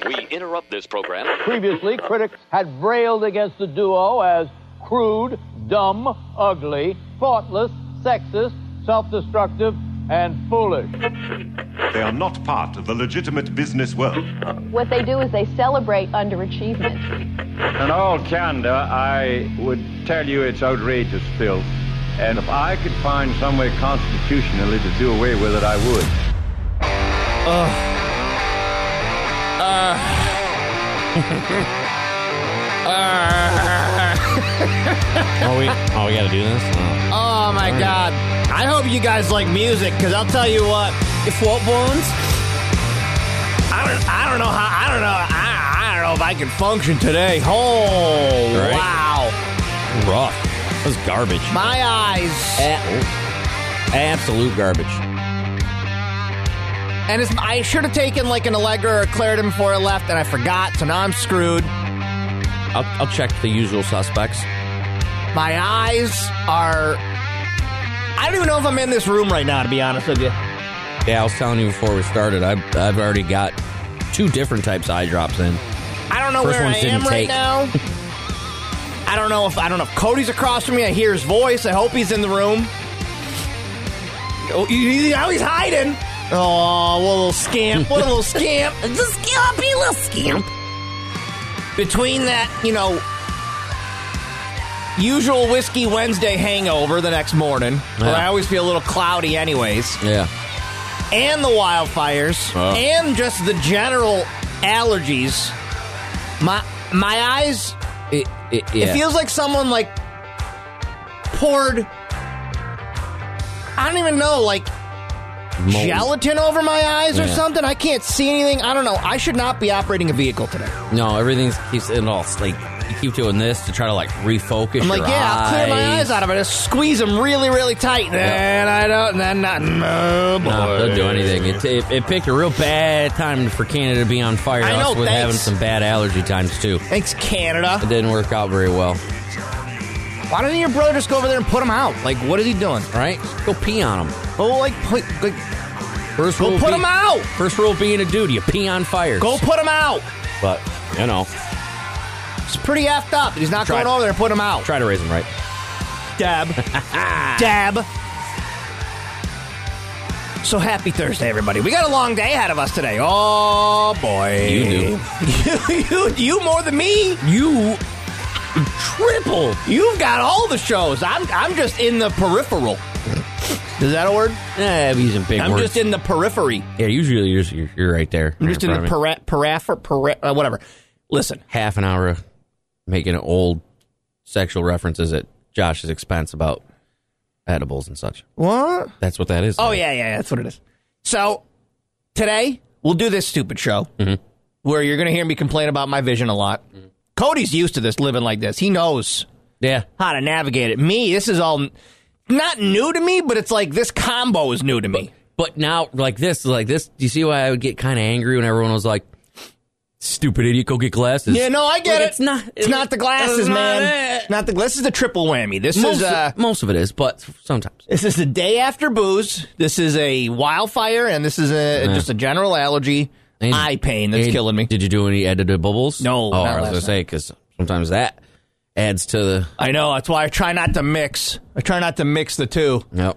We interrupt this program. Previously, critics had railed against the duo as crude, dumb, ugly, thoughtless, sexist, self-destructive, and foolish. They are not part of the legitimate business world. What they do is they celebrate underachievement. In all candor, I would tell you it's outrageous filth. And if I could find some way constitutionally to do away with it, I would. We gotta do this? Oh my God. I hope you guys like music, because I'll tell you what. If what bones? I don't know if I can function today. Oh, right. Wow. Rough. That was garbage. My eyes. Absolute garbage. And I should have taken like an Allegra or a Claritin before I left, and I forgot, so now I'm screwed. I'll check the usual suspects. My eyes are... I don't even know if I'm in this room right now, to be honest with you. Yeah, I was telling you before we started, I've already got 2 different types of eye drops in. I don't know First where I ones am didn't right take. now. I don't know if Cody's across from me. I hear his voice. I hope he's in the room. Oh, now he's hiding. Oh, what a little scamp. What a little scamp. It's a skimpy little scamp. Between that, usual Whiskey Wednesday hangover the next morning, where I always feel a little cloudy anyways. Yeah. And the wildfires, and just the general allergies. My eyes, it feels like someone, poured, I don't even know, Mold. Gelatin over my eyes or something. I can't see anything. I don't know. I should not be operating a vehicle today. No, everything keeps it all, you keep doing this to try to, refocus I'm your eyes. I'll clear my eyes out of it. Just squeeze them really, really tight. And I don't, and then nothing. Oh, boy. No, don't do anything. It picked a real bad time for Canada to be on fire. I know, us with thanks. having some bad allergy times, too. Thanks, Canada. It didn't work out very well. Why doesn't your brother just go over there and put them out? What is he doing? Right? Go pee on them. Oh, First go rule put them out. First rule of being a dude, you pee on fires. Go put them out. But, It's pretty effed up. He's not going over there and put them out. Try to raise them right. Dab. Dab. So happy Thursday, everybody. We got a long day ahead of us today. Oh, boy. You do. You more than me. You triple. You've got all the shows. I'm just in the peripheral. Is that a word? Yeah, I'm using big words. I'm just in the periphery. Yeah, usually you're right there. I'm just in the whatever. Listen. Half an hour of making old sexual references at Josh's expense about edibles and such. What? That's what that is. Oh, yeah, that's what it is. So, today, we'll do this stupid show where you're going to hear me complain about my vision a lot. Mm-hmm. Cody's used to this, living like this. He knows how to navigate it. Me, this is all not new to me, but it's this combo is new to me. But now, this, do you see why I would get kind of angry when everyone was like, stupid idiot, go get glasses? Yeah, no, I get it. It's not the glasses, man. It's not the glasses. This is the triple whammy. Most of it is, but sometimes. This is the day after booze. This is a wildfire, and this is just a general allergy, eye pain that's killing me. Did you do any editables? No. Oh, I was going to say, because sometimes that adds to the... I know, that's why I try not to mix. I try not to mix the two. Yep.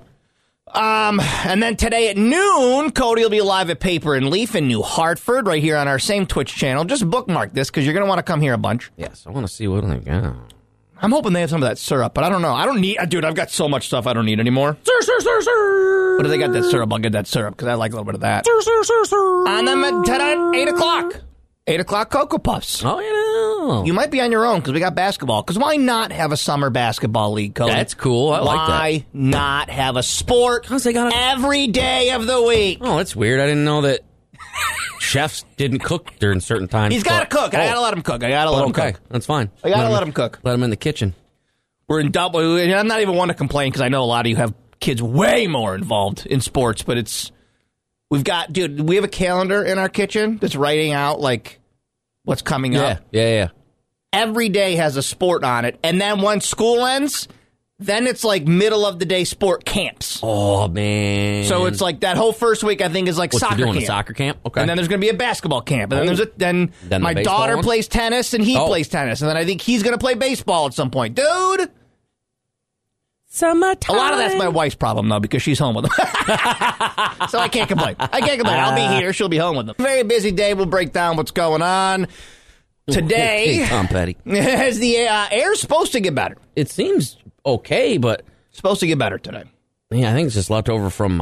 And then today at noon, Cody will be live at Paper and Leaf in New Hartford, right here on our same Twitch channel. Just bookmark this, because you're going to want to come here a bunch. Yes, I want to see what I got. I'm hoping they have some of that syrup, but I don't know. I don't need... Dude, I've got so much stuff I don't need anymore. Sir. But if they got that syrup, I'll get that syrup, because I like a little bit of that. Sir. And then today, 8 o'clock. 8 o'clock Cocoa Puffs. Oh, You might be on your own because we got basketball. Because why not have a summer basketball league, Cody? That's cool. I like that. Why not have a sport every day of the week? Oh, that's weird. I didn't know that chefs didn't cook during certain times. He's got to cook. I got to let him cook. I got to let him cook. That's fine. I got to let him cook. Let him in the kitchen. We're in double. I'm not even one to complain because I know a lot of you have kids way more involved in sports, but we have a calendar in our kitchen that's writing out what's coming up. Yeah. Every day has a sport on it, and then when school ends, Then it's like middle of the day sport camps. Oh, man. So it's like that whole first week, I think, is like soccer camp. A soccer camp? Okay. And then there's going to be a basketball camp. And then Then my the baseball daughter one? plays tennis and he plays tennis. And then I think he's going to play baseball at some point. Dude! Summertime. A lot of that's my wife's problem, though, because she's home with him. So I can't complain. I'll be here. She'll be home with them. Very busy day. We'll break down what's going on. Today, Hey, Tom Petty. as the air's supposed to get better. It seems okay, but Supposed to get better today. yeah, I think it's just left over from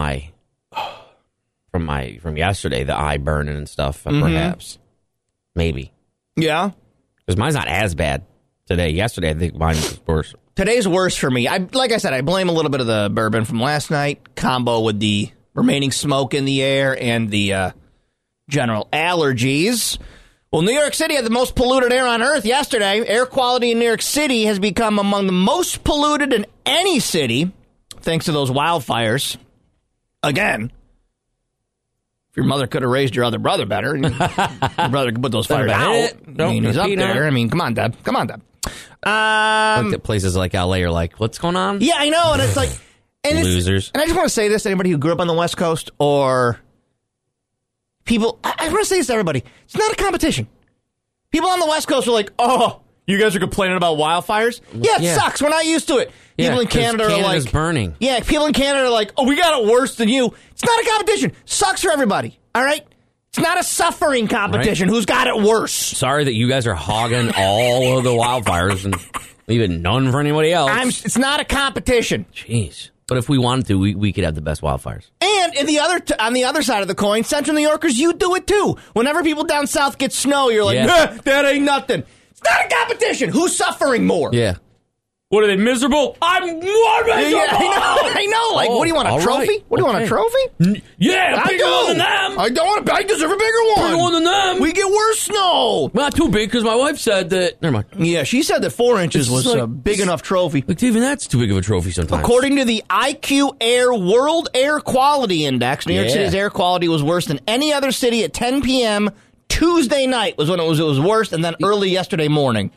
yesterday, the eye burning and stuff, perhaps. Maybe. Yeah. Because mine's not as bad today. Yesterday, I think mine was worse. Today's worse for me. Like I said, I blame a little bit of the bourbon from last night, combo with the remaining smoke in the air and the general allergies. Well, New York City had the most polluted air on Earth yesterday. Air quality in New York City has become among the most polluted in any city, thanks to those wildfires. Again, if your mother could have raised your other brother better, your brother could put those fires out. I mean, he's up there. I mean, come on, Deb. Come on, Deb. Look at places like LA are like, what's going on? Yeah, I know, and it's like... And Losers. And I just want to say this to anybody who grew up on the West Coast or people. I want to say this to everybody. It's not a competition. People on the West Coast are like, oh, you guys are complaining about wildfires? Yeah, it sucks. We're not used to it. People in Canada are like... burning. Yeah, people in Canada are like, oh, we got it worse than you. It's not a competition. Sucks for everybody, all right? It's not a suffering competition. Right. Who's got it worse? Sorry that you guys are hogging all of the wildfires and leaving none for anybody else. It's not a competition. Jeez. But if we wanted to, we could have the best wildfires. And on the other side of the coin, Central New Yorkers, you do it too. Whenever people down south get snow, you're like, that ain't nothing. It's not a competition. Who's suffering more? Yeah. What are they, miserable? I'm more miserable! Yeah, I know. Like, what do you want, a trophy? Right. What do you want, a trophy? Yeah, a bigger one than them! I don't want I deserve a bigger one! Bigger one than them! We get worse snow! Not too big, because my wife said that... Never mind. Yeah, she said that 4 inches was like, a big enough trophy. Like, even that's too big of a trophy sometimes. According to the IQ Air World Air Quality Index, New York City's air quality was worse than any other city at 10 p.m. Tuesday night was when it was worst, and then early yesterday morning.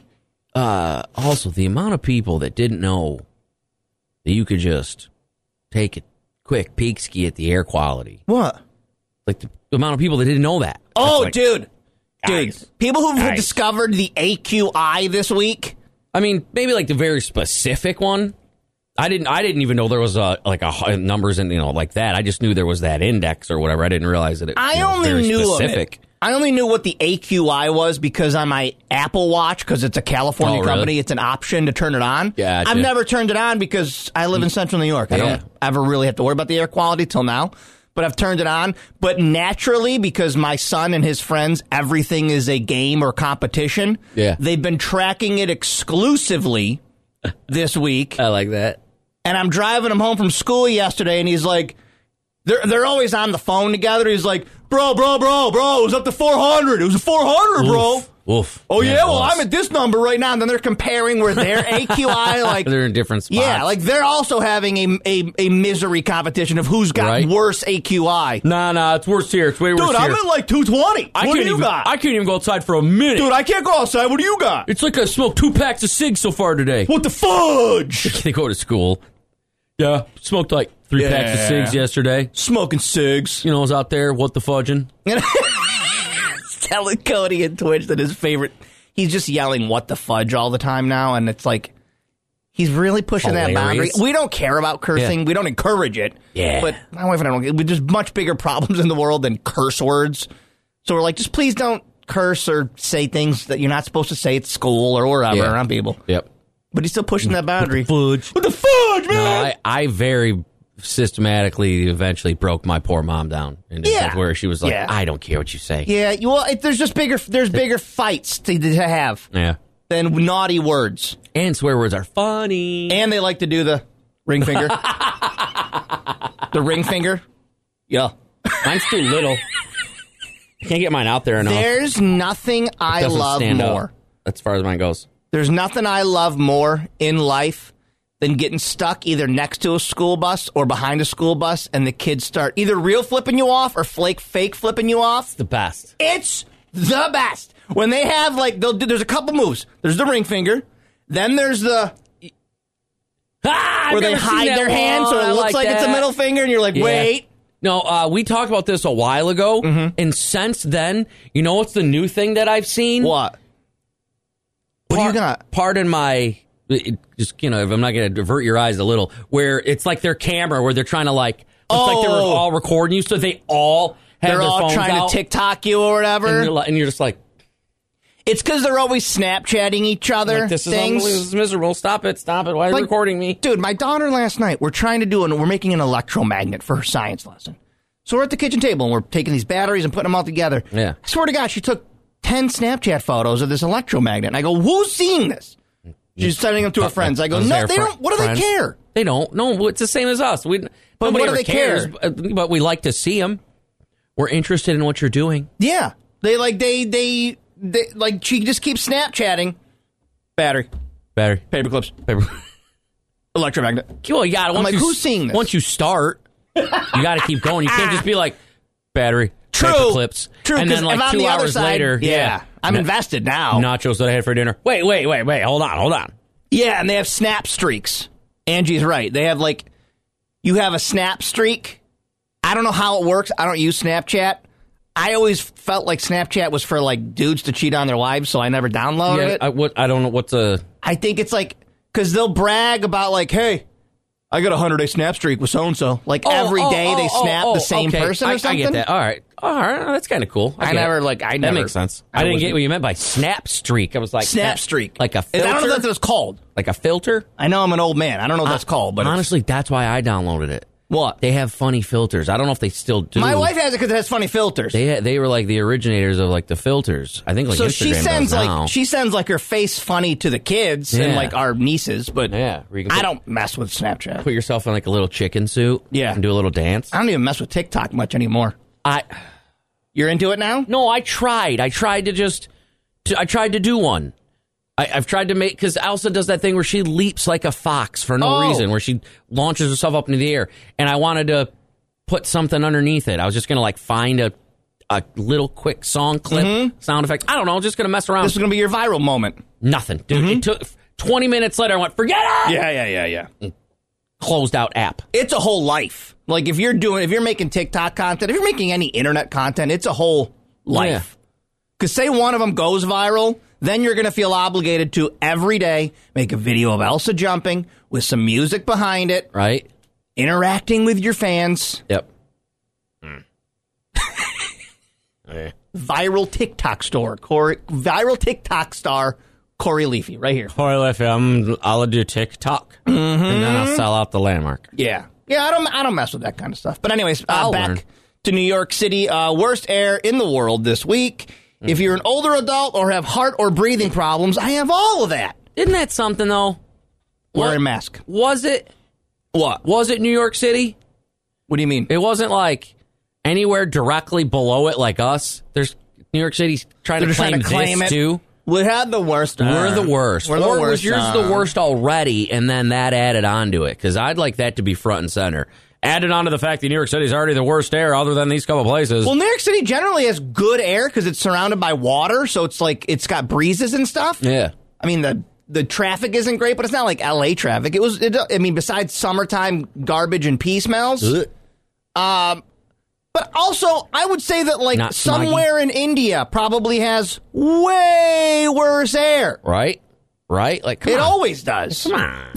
Also, the amount of people that didn't know that you could just take a quick peek ski at the air quality. What? Like the amount of people that didn't know that. Oh, like, dude. People who've discovered the AQI this week. I mean, maybe like the very specific one. I didn't even know there was numbers and like that. I just knew there was that index or whatever. I didn't realize that it was very specific. I only knew what the AQI was because on my Apple Watch, because it's a California company, it's an option to turn it on. Gotcha. I've never turned it on because I live in Central New York. I don't ever really have to worry about the air quality till now. But I've turned it on. But naturally, because my son and his friends, everything is a game or competition, they've been tracking it exclusively this week. I like that. And I'm driving him home from school yesterday, and he's like, they're always on the phone together. He's like, bro, it was up to 400. It was a 400, bro. Oof. Oh, yeah, well, I'm at this number right now. And then they're comparing where their AQI, like... They're in different spots. Yeah, like they're also having a misery competition of who's got worse AQI. Nah, it's worse here. It's way worse here. Dude, I'm at like 220. What do you got? I can't even go outside for a minute. Dude, I can't go outside. What do you got? It's like I smoked 2 packs of cigs so far today. What the fudge? They go to school. Yeah, smoked like 3 packs of cigs yesterday. Smoking cigs. You know, I was out there, what the fudging. Telling Cody in Twitch that his favorite, he's just yelling what the fudge all the time now, and it's like, he's really pushing that boundary. We don't care about cursing. We don't encourage it. Yeah. But my wife and I don't. There's much bigger problems in the world than curse words. So we're like, just please don't curse or say things that you're not supposed to say at school or wherever around people. Yep. But he's still pushing that boundary. What the fudge, man? No, I very systematically eventually broke my poor mom down. And where she was like, I don't care what you say. Yeah, well, there's bigger fights to have than naughty words. And swear words are funny. And they like to do the ring finger. The ring finger. Yeah. Mine's too little. I can't get mine out there enough. There's nothing I love more. As far as mine goes. There's nothing I love more in life than getting stuck either next to a school bus or behind a school bus and the kids start either real flipping you off or fake flipping you off. It's the best. It's the best. When they have, like, there's a couple moves. There's the ring finger. Then there's the... where they hide their hand so it looks like it's a middle finger, and you're like, wait. No, we talked about this a while ago, and since then, you know what's the new thing that I've seen? What? What do you got? Pardon my... Just, if I'm not going to divert your eyes a little, where it's like their camera, where they're trying to like they were all recording you, so they all have their phones trying out, to TikTok you or whatever, and you're just like, it's because they're always Snapchatting each other. Like, this is miserable. Stop it! Why are you recording me, dude? My daughter last night, we're making an electromagnet for her science lesson. So we're at the kitchen table and we're taking these batteries and putting them all together. Yeah, I swear to God, she took 10 Snapchat photos of this electromagnet, and I go, "Who's seeing this?" She's sending them to her friends. I go, no, they don't. What do they care? They don't. No, it's the same as us. But what do they care? But we like to see them. We're interested in what you're doing. Yeah, they she just keeps Snapchatting. Battery, paper clips, electromagnet. Well, yeah. Who's seeing this? Once you start, you got to keep going. You can't just be like battery, paper clips, and then like 2 hours later, I'm invested now. Nachos that I had for dinner. Wait. Hold on. Yeah, and they have snap streaks. Angie's right. They have you have a snap streak. I don't know how it works. I don't use Snapchat. I always felt like Snapchat was for dudes to cheat on their wives, so I never downloaded it. I don't know what's a... I think it's because they'll brag about hey, I got a 100-day snap streak with so-and-so. Every day they snap the same person or something. I get that. All right. That's kind of cool. That makes sense. I didn't get what you meant by snap streak. I was like... Snap streak. Like a filter? I don't know what that's called. Like a filter? I know I'm an old man. I don't know what that's called. But honestly, that's why I downloaded it. What? They have funny filters. I don't know if they still do. My wife has it because it has funny filters. They were the originators of the filters. I think so Instagram does now. She sends her face funny to the kids and our nieces, but I don't mess with Snapchat. Put yourself in a little chicken suit, and do a little dance. I don't even mess with TikTok much anymore. You're into it now? No, I tried. I tried to do one. I've tried to make, because Elsa does that thing where she leaps like a fox for no reason, where she launches herself up into the air, and I wanted to put something underneath it. I was just going to find a little quick song clip, sound effect. I don't know, just going to mess around. This is going to be your viral moment. Nothing. Dude, It took 20 minutes later, I went, forget it! Yeah. Closed out app. It's a whole life. If you're making TikTok content, if you're making any internet content, it's a whole life. Because say one of them goes viral, then you're going to feel obligated to every day make a video of Elsa jumping with some music behind it. Right. Interacting with your fans. Yep. Viral TikTok star Corey Leafy right here. Corey Leafy, I'll do TikTok. And then I'll sell out the Landmark. Yeah. I don't mess with that kind of stuff. But anyways, back to New York City. Worst air in the world this week. If you're an older adult or have heart or breathing problems, I have all of that. Isn't that something, though? Wear a mask. Was it? What? Was it New York City? What do you mean? It wasn't anywhere directly below it like us. There's New York City's trying to claim this, too. We had the worst. We're the worst. We're the worst. Was yours the worst already, and then that added on to it? Because I'd like that to be front and center. Added on to the fact that New York City is already the worst air other than these couple places. Well, New York City generally has good air because it's surrounded by water, so it's got breezes and stuff. Yeah. I mean, the traffic isn't great, but it's not like L.A. traffic. Besides summertime garbage and pee smells. But also, I would say that somewhere in India probably has way worse air. Right? Come on. It always does. Come on.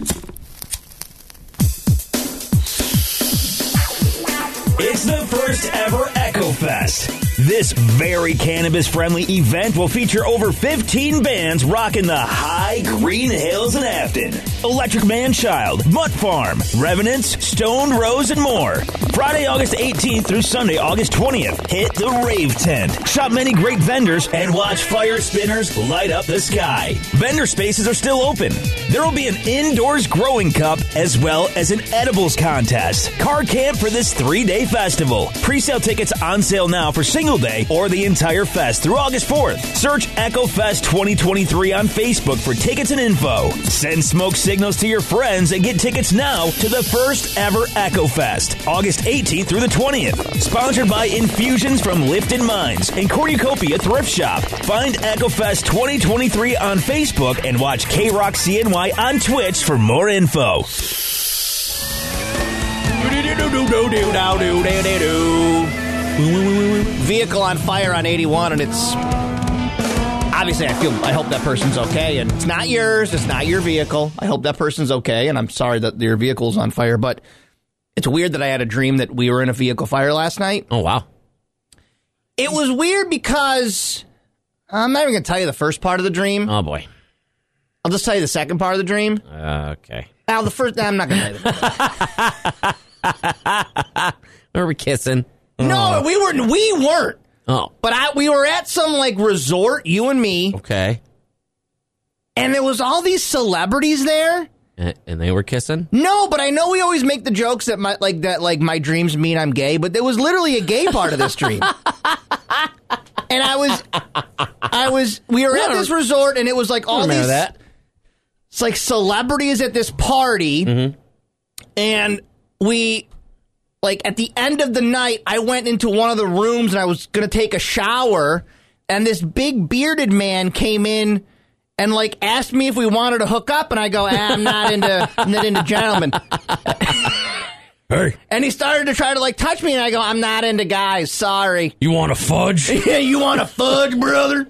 It's the first ever Echo Fest. This very cannabis-friendly event will feature over 15 bands rocking the high green hills in Afton. Electric Manchild, Mutt Farm, Revenants, Stone Rose, and more. Friday, August 18th through Sunday, August 20th. Hit the rave tent. Shop many great vendors and watch fire spinners light up the sky. Vendor spaces are still open. There will be an indoors growing cup as well as an edibles contest. Car camp for this 3-day festival. Pre-sale tickets on sale now for single day or the entire fest through August 4th. Search Echo Fest 2023 on Facebook for tickets and info. Send smoke signals signals to your friends and get tickets now to the first ever Echo Fest, August 18th through the 20th. Sponsored by Infusions from Lifted Minds and Cornucopia Thrift Shop. Find Echo Fest 2023 on Facebook and watch K-Rock CNY on Twitch for more info. Vehicle on fire on 81, and it's obviously I hope that person's okay, and it's not yours, it's not your vehicle. I hope that person's okay, and I'm sorry that your vehicle's on fire, but it's weird that I had a dream that we were in a vehicle fire last night. Oh, wow. It was weird because I'm not even going to tell you the first part of the dream. Oh, boy. I'll just tell you the second part of the dream. Okay. Now, the first, I'm not going to tell you. Were we kissing? No, we weren't. Oh. But we were at some, like, resort, you and me. Okay. And there was all these celebrities there. And they were kissing? No, but I know we always make the jokes that my dreams mean I'm gay, but there was literally a gay part of this dream. And we were at this resort, and it was like all these, that. It's like celebrities at this party, and we, like, at the end of the night, I went into one of the rooms, and I was going to take a shower, and this big bearded man came in and, like, asked me if we wanted to hook up, and I go, I'm not into gentlemen. Hey. And he started to try to, like, touch me, and I go, I'm not into guys, sorry. You want a fudge? Yeah, you want a fudge, brother?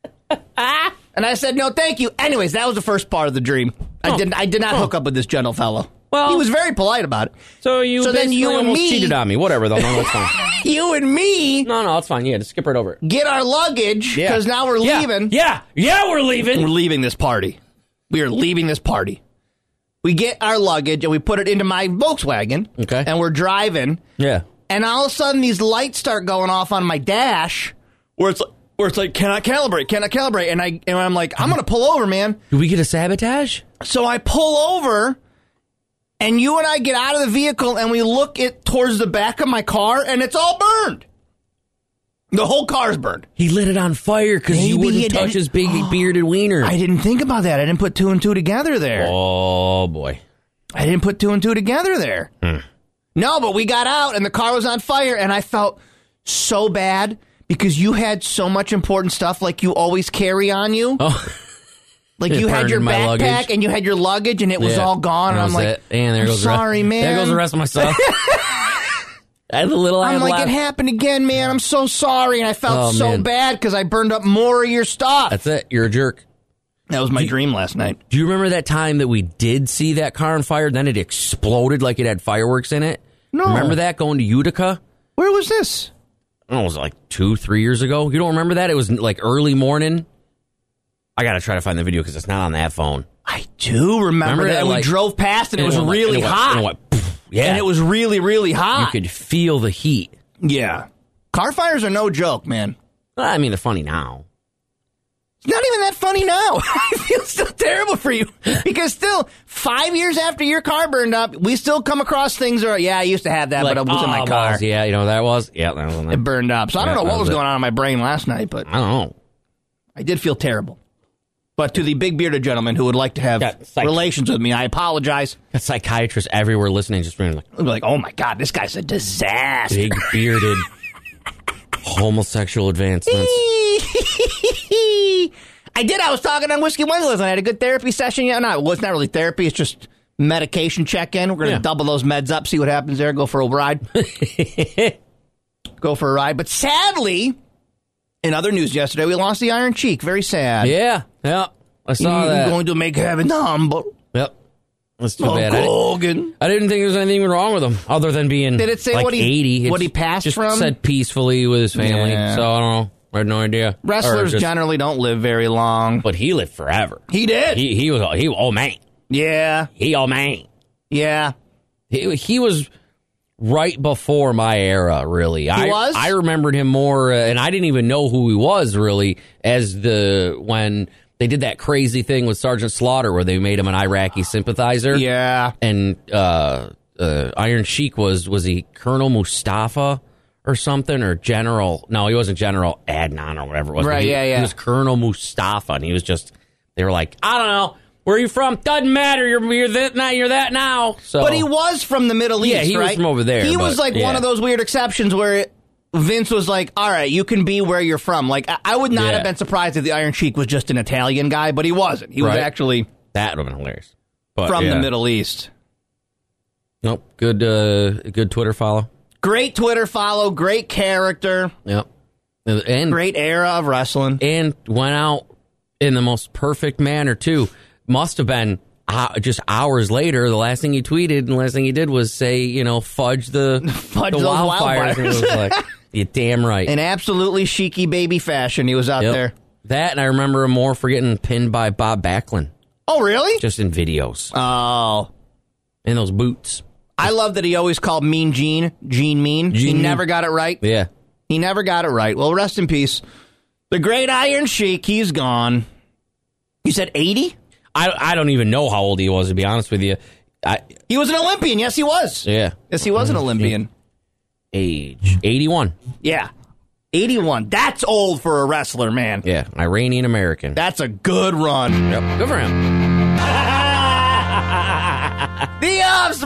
And I said, no, thank you. Anyways, that was the first part of the dream. I did not hook up with this gentle fellow. Well, he was very polite about it. So then you and me cheated on me. Whatever, though. No, that's fine. You and me. No, it's fine. Yeah, just skip right over it. Get our luggage because now we're leaving. Yeah, we're leaving. We're leaving this party. We are leaving this party. We get our luggage and we put it into my Volkswagen. Okay. And we're driving. Yeah. And all of a sudden, these lights start going off on my dash, where it's like, cannot calibrate, and I'm like, I'm gonna pull over, man. Do we get a sabotage? So I pull over, and you and I get out of the vehicle, and we look towards the back of my car, and it's all burned. The whole car's burned. He lit it on fire because you wouldn't touch his big bearded wiener. I didn't think about that. I didn't put two and two together there. Oh, boy. I didn't put two and two together there. No, but we got out, and the car was on fire, and I felt so bad because you had so much important stuff like you always carry on you. Oh. Like you had your backpack luggage. And you had your luggage, and it was all gone. And I'm like, sorry, man. There goes the rest of my stuff. I had the little. I'm like, it happened again, man. I'm so sorry, and I felt so bad because I burned up more of your stuff. That's it. You're a jerk. That was my dream last night. Do you remember that time that we did see that car on fire? Then it exploded like it had fireworks in it. No. Remember that going to Utica? Where was this? I don't know, it was like 2-3 years ago. You don't remember that? It was like early morning. I got to try to find the video because it's not on that phone. I do remember that. We drove past and it was really hot. And it went, yeah. And it was really, really hot. You could feel the heat. Yeah. Car fires are no joke, man. I mean, they're funny now. It's not even that funny now. I feel still terrible for you. Because still, 5 years after your car burned up, we still come across things where, I used to have that, but it was in my car. Yeah, you know what that was? Yeah, that was in there. It burned up. So I don't know what was going on in my brain last night, but I don't know. I did feel terrible. But to the big bearded gentleman who would like to have relations with me, I apologize. Got psychiatrists everywhere listening, just being like, oh my God, this guy's a disaster. Big bearded homosexual advancements. I was talking on Whiskey Wednesdays. I had a good therapy session. Yeah, no, well, it's not really therapy. It's just medication check-in. We're going to double those meds up, see what happens there. Go for a ride. But sadly, in other news yesterday, we lost the Iron Cheek. Very sad. Yeah. I saw that. Going to make heaven humble. Yep. That's too bad. Hogan. I didn't think there was anything wrong with him other than being Did it say like what 80. What he passed just from? Said peacefully with his family. Yeah. So I don't know. I had no idea. Wrestlers generally don't live very long. But he lived forever. He did. He was oh man. Yeah. Oh man. Yeah. He was right before my era, really. He was? I remembered him more, and I didn't even know who he was, really, as when they did that crazy thing with Sergeant Slaughter where they made him an Iraqi sympathizer. Yeah. And Iron Sheik was he Colonel Mustafa or something, or General? No, he wasn't General Adnan or whatever it was. Right, He was Colonel Mustafa, and he was just, they were like, I don't know, Where are you from? Doesn't matter. You're that now. You're that now. So. But he was from the Middle East, right? Yeah, he was from over there. He was like one of those weird exceptions where Vince was like, all right, you can be where you're from. Like, I would not have been surprised if the Iron Sheik was just an Italian guy, but he wasn't. He was actually... That would have been hilarious. But, from the Middle East. Nope. Good Twitter follow. Great Twitter follow. Great character. Yep. And great era of wrestling. And went out in the most perfect manner, too. Must have been just hours later. The last thing he tweeted and the last thing he did was say, fudge the wildfires. And it was like, you're damn right. In absolutely Sheiky baby fashion, he was out there. That, and I remember him more for getting pinned by Bob Backlund. Oh, really? Just in videos. Oh. In those boots. I love that he always called Mean Gene Mean. He never got it right. Yeah. He never got it right. Well, rest in peace. The great Iron Sheik, he's gone. You said 80? I don't even know how old he was, to be honest with you. He was an Olympian. Yes, he was. Yeah. Yes, he was an Olympian. Age. 81. Yeah. 81. That's old for a wrestler, man. Yeah. Iranian American. That's a good run. Yep. Good for him. The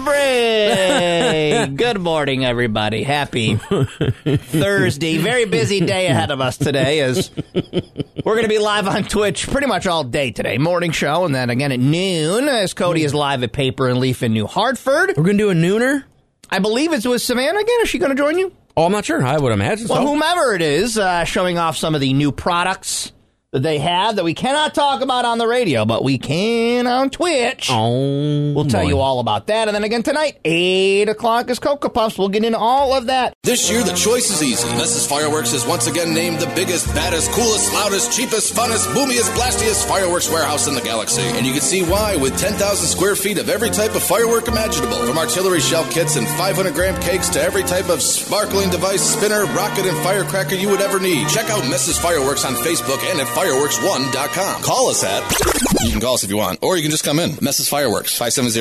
Offspring! Good morning, everybody. Happy Thursday. Very busy day ahead of us today as we're going to be live on Twitch pretty much all day today. Morning show, and then again at noon as Cody is live at Paper and Leaf in New Hartford. We're going to do a nooner? I believe it's with Savannah again. Is she going to join you? Oh, I'm not sure. I would imagine so. Well, whomever it is, showing off some of the new products that they have that we cannot talk about on the radio, but we can on Twitch. Oh, we'll tell you all about that. And then again tonight, 8 o'clock is Cocoa Puffs. We'll get into all of that. This year, the choice is easy. Mrs. Fireworks is once again named the biggest, baddest, coolest, loudest, cheapest, funnest, boomiest, blastiest fireworks warehouse in the galaxy. And you can see why with 10,000 square feet of every type of firework imaginable. From artillery shell kits and 500-gram cakes to every type of sparkling device, spinner, rocket, and firecracker you would ever need. Check out Mrs. Fireworks on Facebook and at fireworks1.com. Call us at... You can call us if you want, or you can just come in. Mrs. Fireworks,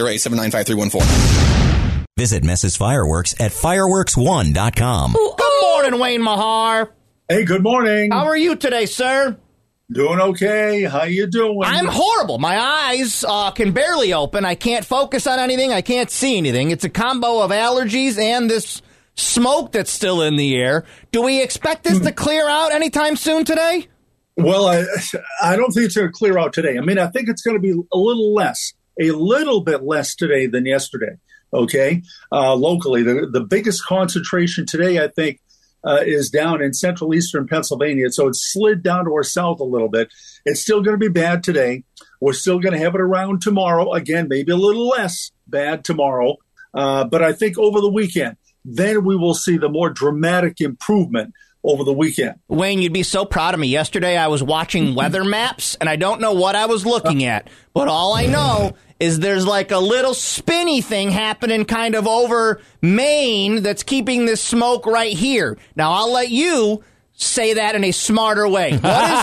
570-879-5314. Visit Mrs. Fireworks at fireworks1.com. Good morning, Wayne Mahar. Hey, good morning. How are you today, sir? Doing okay. How you doing? I'm horrible. My eyes can barely open. I can't focus on anything. I can't see anything. It's a combo of allergies and this smoke that's still in the air. Do we expect this to clear out anytime soon today? Well, I don't think it's going to clear out today. I mean, I think it's going to be a little bit less today than yesterday, okay? Locally, the biggest concentration today, I think, is down in central eastern Pennsylvania. So it's slid down to our south a little bit. It's still going to be bad today. We're still going to have it around tomorrow. Again, maybe a little less bad tomorrow. But I think over the weekend, then we will see the more dramatic improvement over the weekend. Wayne, you'd be so proud of me. Yesterday I was watching weather maps, and I don't know what I was looking at, but all I know is there's like a little spinny thing happening kind of over Maine that's keeping this smoke right here. Now, I'll let you say that in a smarter way.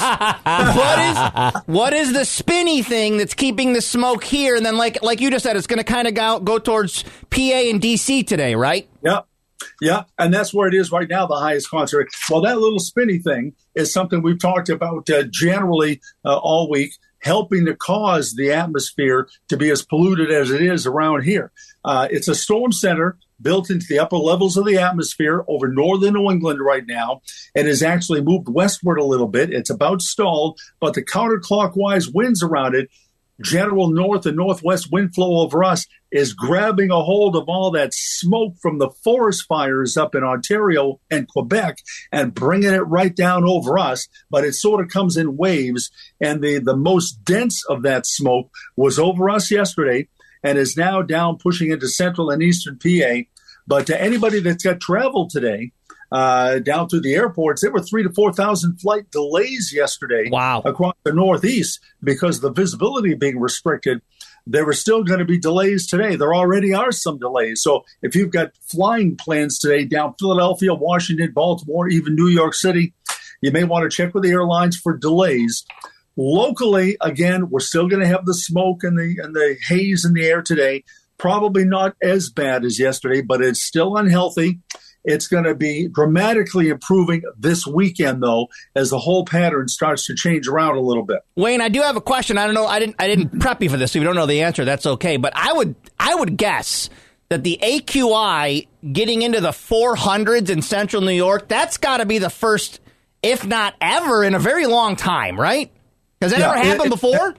What is the spinny thing that's keeping the smoke here? And then, like you just said, it's going to kind of go towards PA and D.C. today, right? Yep. Yeah, and that's where it is right now, the highest concentration. Well, that little spinny thing is something we've talked about generally all week, helping to cause the atmosphere to be as polluted as it is around here. It's a storm center built into the upper levels of the atmosphere over northern New England right now, and has actually moved westward a little bit. It's about stalled, but the counterclockwise winds around it, general north and northwest wind flow over us, is grabbing a hold of all that smoke from the forest fires up in Ontario and Quebec and bringing it right down over us. But it sort of comes in waves, and the most dense of that smoke was over us yesterday and is now down pushing into central and eastern PA. But to anybody that's got travel today, down through the airports, there were 3,000 to 4,000 flight delays yesterday. Wow. Across the Northeast because of the visibility being restricted. There were still going to be delays today. There already are some delays. So if you've got flying plans today down Philadelphia, Washington, Baltimore, even New York City, you may want to check with the airlines for delays. Locally, again, we're still going to have the smoke and the haze in the air today. Probably not as bad as yesterday, but it's still unhealthy. It's going to be dramatically improving this weekend, though, as the whole pattern starts to change around a little bit. Wayne, I do have a question. I don't know. I didn't prep you for this. So if you don't know the answer, that's okay. But I would guess that the AQI getting into the 400s in central New York, that's got to be the first, if not ever, in a very long time, right? Has that ever happened before?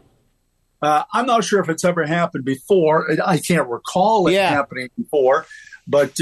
I'm not sure if it's ever happened before. I can't recall it happening before. But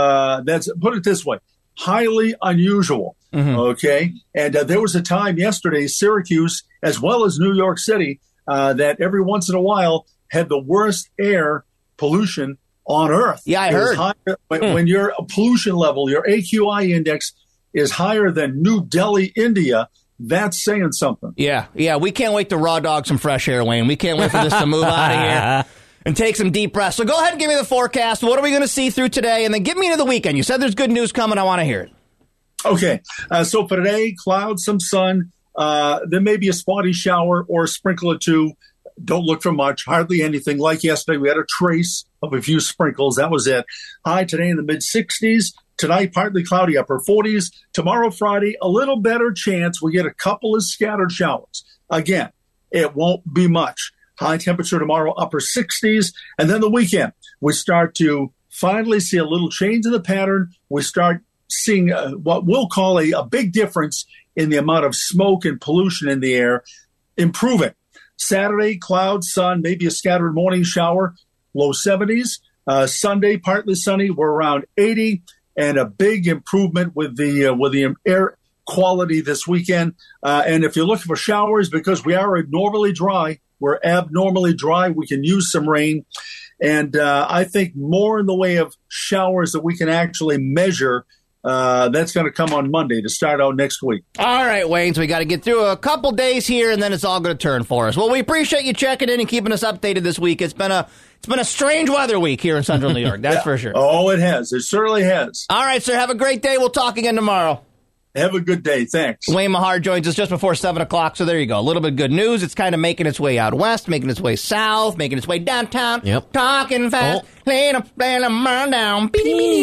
put it this way, highly unusual, okay? And there was a time yesterday, Syracuse, as well as New York City, that every once in a while had the worst air pollution on Earth. Yeah, I heard. When your pollution level, your AQI index is higher than New Delhi, India, that's saying something. Yeah, we can't wait to raw dog some fresh air, Wayne. We can't wait for this to move out of here. And take some deep breaths. So go ahead and give me the forecast. What are we going to see through today? And then get me into the weekend. You said there's good news coming. I want to hear it. Okay. So for today, clouds, some sun. There may be a spotty shower or a sprinkle or two. Don't look for much. Hardly anything. Like yesterday, we had a trace of a few sprinkles. That was it. High today in the mid-60s. Tonight, partly cloudy, upper 40s. Tomorrow, Friday, a little better chance we get a couple of scattered showers. Again, it won't be much. High temperature tomorrow, upper 60s. And then the weekend, we start to finally see a little change in the pattern. We start seeing what we'll call a big difference in the amount of smoke and pollution in the air, improving. Saturday, clouds, sun, maybe a scattered morning shower, low 70s. Sunday, partly sunny, we're around 80. And a big improvement with the air quality this weekend. And if you're looking for showers, because we are abnormally dry, we're abnormally dry. We can use some rain. And I think more in the way of showers that we can actually measure. That's going to come on Monday to start out next week. All right, Wayne. So we got to get through a couple days here, and then it's all going to turn for us. Well, we appreciate you checking in and keeping us updated this week. It's been a strange weather week here in central New York. That's for sure. Oh, it has. It certainly has. All right, sir. Have a great day. We'll talk again tomorrow. Have a good day. Thanks. Wayne Mahar joins us just before 7 o'clock, so there you go. A little bit of good news. It's kind of making its way out west, making its way south, making its way downtown. Yep. Talking fast. Laying them down.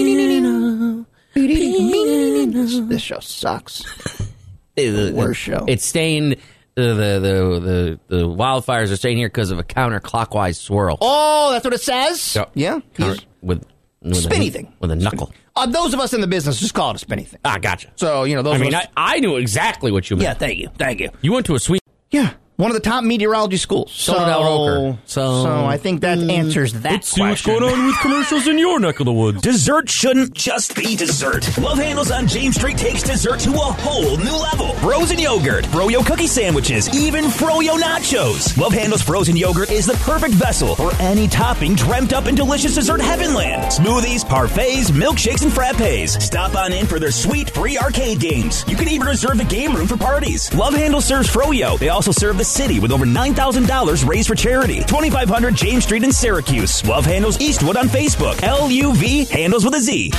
This show sucks. Worst show. It's staying. The wildfires are staying here because of a counterclockwise swirl. Oh, that's what it says? So, yeah. With spinny thing. With a knuckle. Those of us in the business just call it a spinny thing. Gotcha. So, I knew exactly what you meant. Yeah, thank you. You went to a sweet... Yeah. One of the top meteorology schools. So did Al Roker. So I think that answers that Let's see question. what's going on with commercials in your neck of the woods. Dessert shouldn't just be dessert. Love Handles on James Street takes dessert to a whole new level. Frozen yogurt, Froyo cookie sandwiches, even Froyo nachos. Love Handles frozen yogurt is the perfect vessel for any topping dreamt up in delicious dessert heavenland. Smoothies, parfaits, milkshakes, and frappes. Stop on in for their sweet free arcade games. You can even reserve the game room for parties. Love Handles serves Froyo. They also serve the city with over $9,000 raised for charity. 2500 James Street in Syracuse. Love Handles Eastwood on Facebook. LUV Handles with a Z.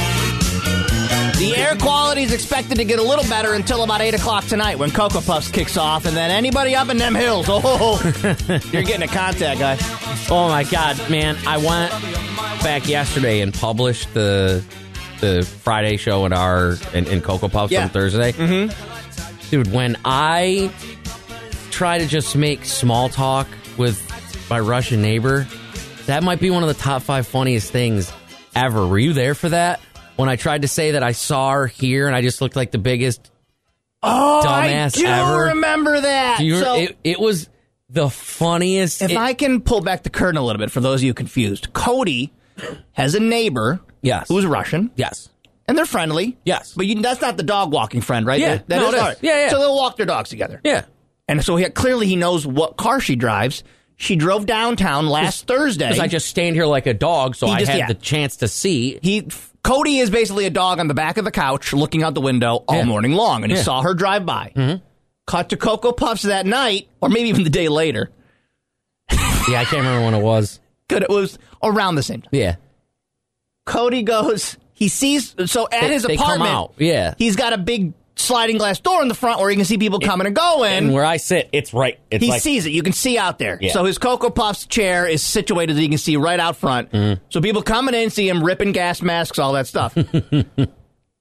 The air quality is expected to get a little better until about 8 o'clock tonight when Cocoa Puffs kicks off, and then anybody up in them hills, you're getting a contact, guy. Oh, my God, man. I went back yesterday and published the Friday show in Cocoa Puffs on Thursday. Mm-hmm. Dude, when I try to just make small talk with my Russian neighbor, that might be one of the top 5 funniest things ever. Were you there for that? When I tried to say that I saw her here and I just looked like the biggest dumbass ever. I do remember that. It was the funniest. If I can pull back the curtain a little bit for those of you confused, Cody has a neighbor who's Russian. Yes. And they're friendly. Yes. But that's not the dog walking friend, right? Yeah. That is ours. Yeah. So they'll walk their dogs together. Yeah. And so clearly he knows what car she drives. She drove downtown last Thursday. Because I just stand here like a dog, so I had the chance to see. Cody is basically a dog on the back of the couch looking out the window all morning long, and he saw her drive by. Mm-hmm. Cut to Cocoa Puffs that night, or maybe even the day later. Yeah, I can't remember when it was. Good, it was around the same time. Yeah. Cody goes, he sees, so at his apartment, come out. Yeah. He's got a big sliding glass door in the front where he can see people coming and going. And where I sit, it's right. He sees it. You can see out there. Yeah. So his Cocoa Puffs chair is situated so you can see right out front. Mm-hmm. So people coming in, see him ripping gas masks, all that stuff.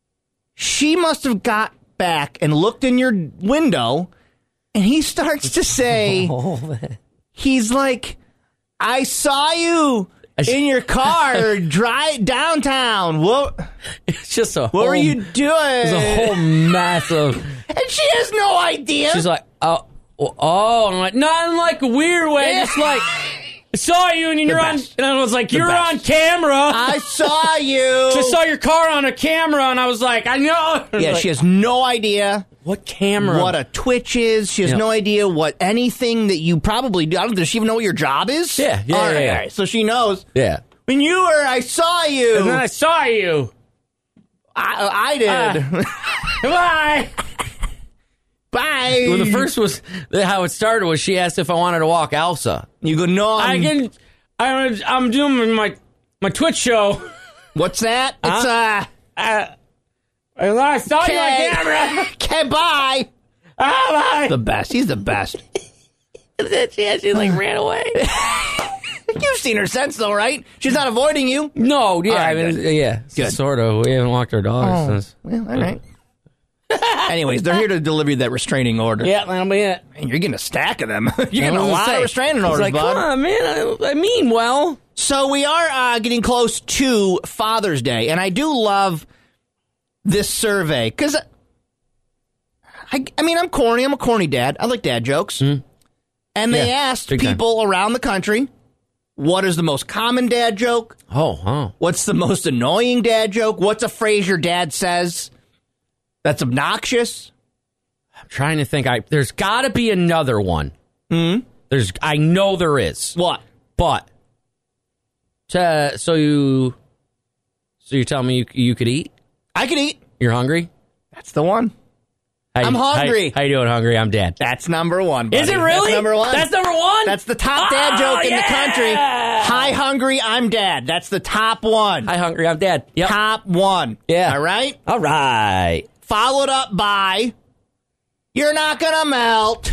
She must have got back and looked in your window, and he starts to say, he's like, I saw you in your car drive downtown. What? It's just what were you doing? It's a whole mess of. And she has no idea. She's like, oh. I'm like, not in like a weird way. Yeah. Just like, I saw you and you're on. And I was like, you're on camera. I saw you. Just saw your car on a camera, and I was like, I know. Yeah, like, she has no idea. What camera? What a Twitch is. She has no idea what anything that you probably do. Does she even know what your job is? Yeah. All right. So she knows. Yeah. When you were, I saw you. And then I saw you. I did. Bye. Bye. Well, the first was how it started was she asked if I wanted to walk Elsa. You go, no. I'm doing my Twitch show. What's that? It's I saw you on camera. Okay, bye. Bye. The best. He's the best. She like ran away. You've seen her since, though, right? She's not avoiding you. No, yeah, right, yeah, good. Sort of. We haven't walked our dogs since. Well, all right. Anyways, they're here to deliver you that restraining order. Yeah, that'll be it. And you're getting a stack of them. You're getting a lot of restraining orders, like, bud. Come on, man. I mean well. So we are getting close to Father's Day, and I do love this survey because I mean I'm corny. I'm a corny dad. I like dad jokes. Mm. And they asked people around the country, what is the most common dad joke? What's the most annoying dad joke? What's a phrase your dad says that's obnoxious? I'm trying to think. There's got to be another one. I know there is. What? But so you're telling me you could eat? I could eat. You're hungry? That's the one. I'm hungry. How you doing, hungry? I'm Dad. That's number one, buddy. Is it really? That's number one. That's number one? That's the top dad joke in the country. Hi, hungry, I'm Dad. That's the top one. Hi, hungry, I'm Dad. Yep. Top one. Yeah. All right? All right. Followed up by, you're not going to melt.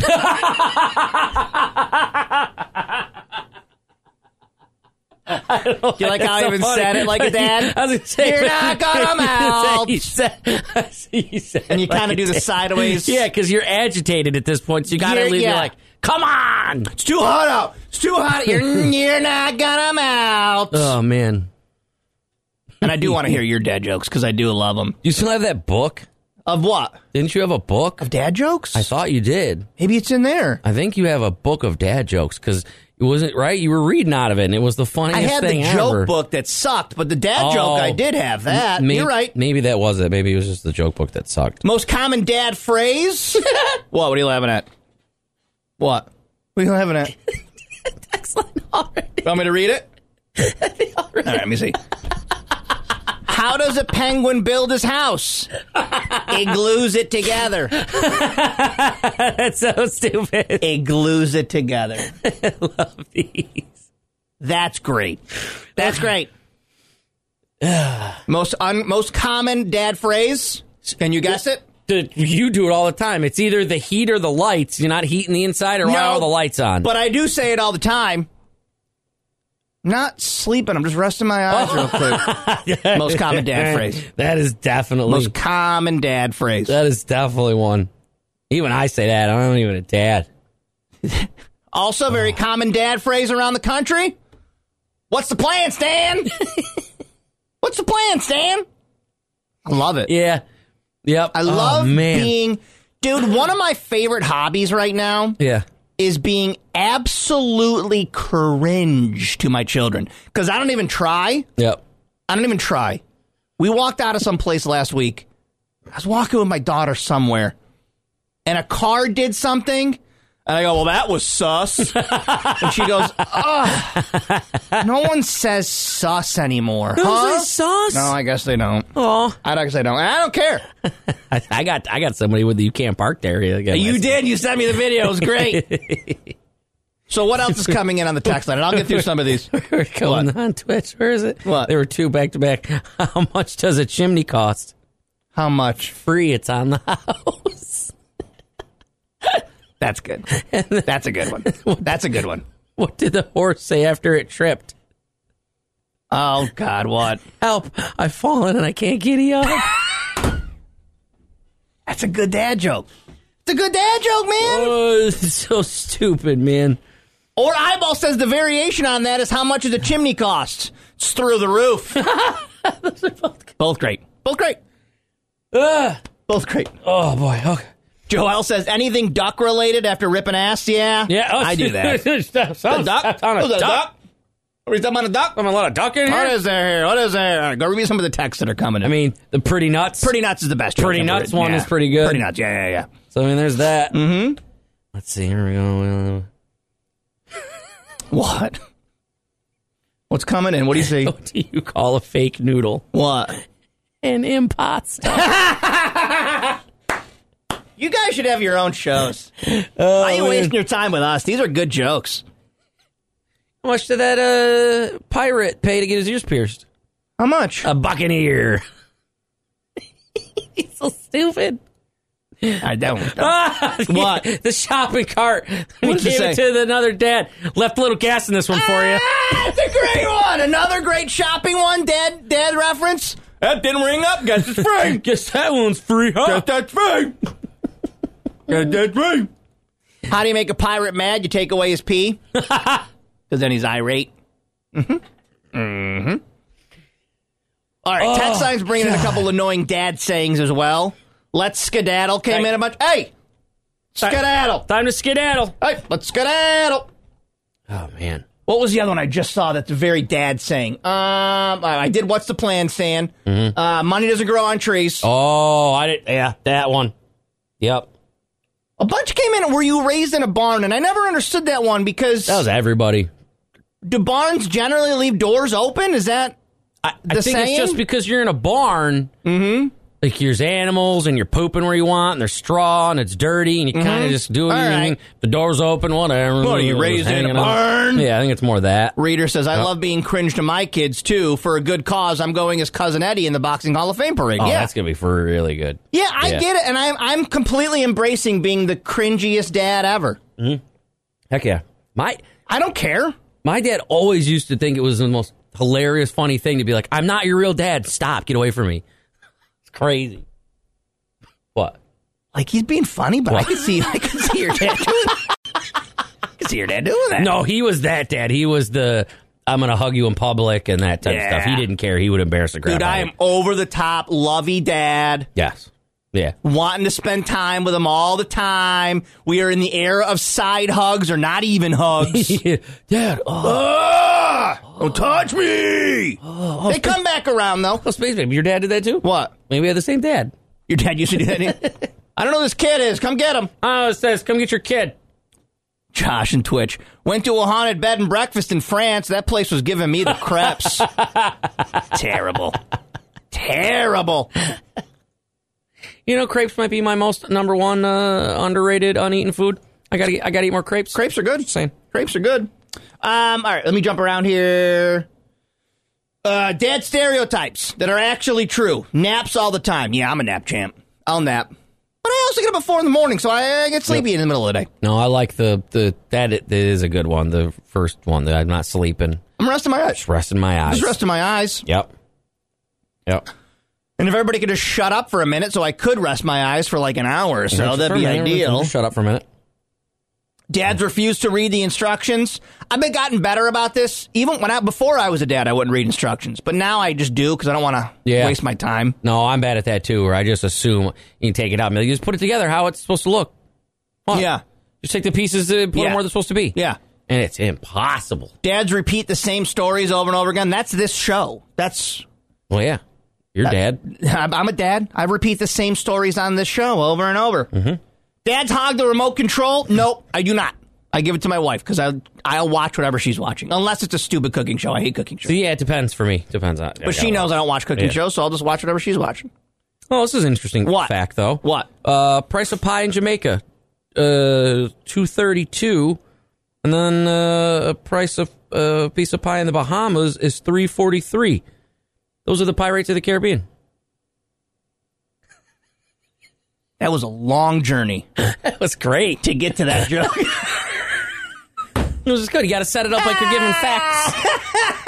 Do you like how I even said it like a dad? I was gonna say, you're not gonna melt. He said and you like kind of do the sideways. Yeah, because you're agitated at this point, so you gotta leave. You're like, come on, it's too hot out. It's too hot. You're not gonna melt. Oh man. And I do want to hear your dad jokes because I do love them. You still have that book? Of what? Didn't you have a book of dad jokes? I thought you did. Maybe it's in there. I think you have a book of dad jokes because. It wasn't right. You were reading out of it, and it was the funniest thing ever. I had the joke book that sucked, but the dad joke, I did have that. You're right. Maybe that was it. Maybe it was just the joke book that sucked. Most common dad phrase? What are you laughing at? What are you laughing at? Excellent. Already. You want me to read it? All right, let me see. How does a penguin build his house? He glues it together. That's so stupid. He glues it together. I love these. That's great. That's great. Most common dad phrase? Can you guess it? You do it all the time. It's either the heat or the lights. You're not heating the inside, or why are all the lights on? But I do say it all the time. Not sleeping. I'm just resting my eyes real quick. Most common dad phrase. That is definitely. Most common dad phrase. That is definitely one. Even I say that. I'm not even a dad. Also, very common dad phrase around the country. What's the plan, Stan? What's the plan, Stan? I love it. Yeah. Yep. I love being... Dude, one of my favorite hobbies right now... Yeah. Is being absolutely cringe to my children. Because I don't even try. Yep. I don't even try. We walked out of some place last week. I was walking with my daughter somewhere. And a car did something. And I go, well, that was sus. And she goes, oh, no one says sus anymore. No one says sus? No, I guess they don't. Oh, I guess they don't. And I don't care. I got somebody with you can't park there. You did. You sent me the video. It was great. So what else is coming in on the text line? And I'll get through some of these. We're going on Twitch. Where is it? What? There were two back to back. How much does a chimney cost? How much? Free. It's on the house. That's good. That's a good one. That's a good one. What did the horse say after it tripped? Oh, God, what? Help. I've fallen and I can't get up. That's a good dad joke. It's a good dad joke, man. Oh, this is so stupid, man. Or Eyeball says the variation on that is how much does a chimney cost? It's through the roof. Both great. Both great. Both great. Oh, boy. Okay. Joel says anything duck related after ripping ass? Yeah. Yeah. I do that. Sounds duck? on a duck. Are we talking about a duck? I'm a lot of duck in here. What is there here? What is there? All right, go review some of the texts that are coming in. I mean, the Pretty Nuts. Pretty Nuts is the best. Pretty Nuts one is pretty good. Pretty Nuts, yeah. So, I mean, there's that. Mm-hmm. Let's see. Here we go. What? What's coming in? What do you see? What do you call a fake noodle? What? An impasta. You guys should have your own shows. Why are you wasting your time with us? These are good jokes. How much did that pirate pay to get his ears pierced? How much? A buccaneer. He's so stupid. I don't. What? The shopping cart. What He gave it to another dad. Left a little gas in this one for you. That's a great one. Another great shopping one. Dad reference. That didn't ring up. Guess it's free. Guess that one's free, huh? Guess that's free. Guess that's free. How do you make a pirate mad? You take away his pee. Because then he's irate. Mm-hmm. Mm-hmm. All right, text line's bringing in a couple annoying dad sayings as well. Let's skedaddle came in a bunch. Hey! Skedaddle! Time to skedaddle. Hey, let's skedaddle! Oh, man. What was the other one I just saw that's a very dad saying? I did What's the Plan, Stan? Mm-hmm. Money doesn't grow on trees. Oh, I did. Yeah, that one. Yep. A bunch came in. Were you raised in a barn? And I never understood that one because... That was everybody. Do barns generally leave doors open? Is that I think saying? It's just because you're in a barn. Mm-hmm. Like, there's animals, and you're pooping where you want, and there's straw, and it's dirty, and you kind of just do anything. Right. The door's open, whatever. What, are you raised in a barn? Yeah, I think it's more that. Reader says, I love being cringe to my kids, too. For a good cause, I'm going as Cousin Eddie in the Boxing Hall of Fame parade. Oh, yeah. that's going to be for really good. Yeah, I get it, and I'm completely embracing being the cringiest dad ever. Mm-hmm. Heck yeah. I don't care. My dad always used to think it was the most hilarious, funny thing to be like, I'm not your real dad. Stop. Get away from me. It's crazy. What? Like, he's being funny, but I can see your dad doing that. I can see your dad doing that. No, he was that dad. He was the, I'm going to hug you in public and that type of stuff. He didn't care. He would embarrass the crap out of him. Dude, I am over the top, lovey dad. Yes. Yeah. Wanting to spend time with him all the time. We are in the era of side hugs or not even hugs. Dad. Don't touch me. They come back around, though. Oh, Space Baby, your dad did that too? What? Maybe we had the same dad. Your dad used to do that? I don't know who this kid is. Come get him. Oh, it says, come get your kid. Josh and Twitch. Went to a haunted bed and breakfast in France. That place was giving me the creeps. Terrible. Terrible. You know, crepes might be my most number one underrated uneaten food. I gotta eat more crepes. Crepes are good. Just saying. Crepes are good. All right, let me jump around here. Dad stereotypes that are actually true. Naps all the time. Yeah, I'm a nap champ. I'll nap. But I also get up at 4 in the morning, so I get sleepy in the middle of the day. No, I like that is a good one. The first one, that I'm not sleeping. I'm resting my eyes. Just resting my eyes. Just resting my eyes. Yep. And if everybody could just shut up for a minute so I could rest my eyes for like an hour or so, that'd be ideal. Shut up for a minute. Dads refuse to read the instructions. I've been gotten better about this. Even before I was a dad, I wouldn't read instructions. But now I just do because I don't want to waste my time. No, I'm bad at that too, where I just assume you can take it out and you just put it together how it's supposed to look. Huh. Yeah. Just take the pieces and put them where they're supposed to be. Yeah. And it's impossible. Dads repeat the same stories over and over again. That's this show. Well, yeah. You're dad. I'm a dad. I repeat the same stories on this show over and over. Mm-hmm. Dads hog the remote control? Nope, I do not. I give it to my wife because I'll watch whatever she's watching. Unless it's a stupid cooking show. I hate cooking shows. So, yeah, it depends for me. Depends on. But she knows I don't watch cooking shows, so I'll just watch whatever she's watching. Oh, this is an interesting fact, though. What? Price of pie in Jamaica, $2.32, and then price of a piece of pie in the Bahamas is $3.43. Those are the pie rates of the Caribbean. That was a long journey. That was great to get to that joke. It was just good. You got to set it up like you're giving facts.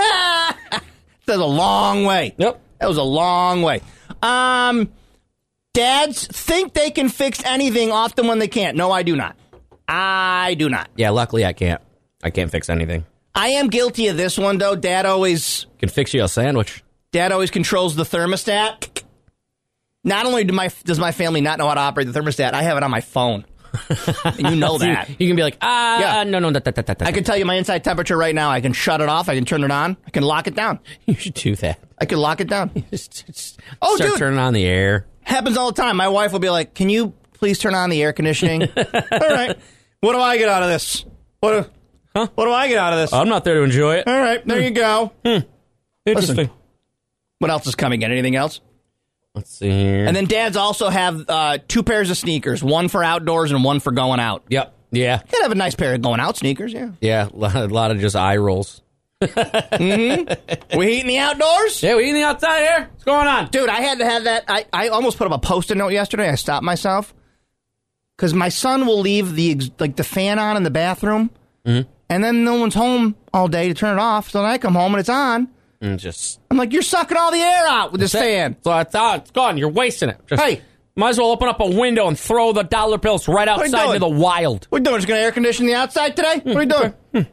That's a long way. Yep. That was a long way. Dads think they can fix anything often when they can't. No, I do not. I do not. Yeah, luckily I can't. I can't fix anything. I am guilty of this one, though. Dad always... Can fix you a sandwich. Dad always controls the thermostat. Not only does my family not know how to operate the thermostat, I have it on my phone. And you know that. You can be like, no. I can tell you my inside temperature right now. I can shut it off. I can turn it on. I can lock it down. You should do that. I can lock it down. Start turning on the air. Happens all the time. My wife will be like, can you please turn on the air conditioning? All right. What do I get out of this? What do I get out of this? I'm not there to enjoy it. All right. There you go. Interesting. Listen, what else is coming in? Anything else? Let's see here. And then dads also have 2 pairs of sneakers, one for outdoors and one for going out. Yep. Yeah. You gotta have a nice pair of going out sneakers, yeah. Yeah, a lot of just eye rolls. Mm-hmm. We eating the outdoors? Yeah, we eating the outside here? What's going on? Dude, I had to have that. I almost put up a Post-it note yesterday. I stopped myself. Because my son will leave the fan on in the bathroom, and then no one's home all day to turn it off. So then I come home and it's on. And I'm like, you're sucking all the air out with this fan. So I thought it's gone. You're wasting it. Hey. Might as well open up a window and throw the dollar bills right outside into the wild. What are you doing? Just going to air condition the outside today? What are you doing?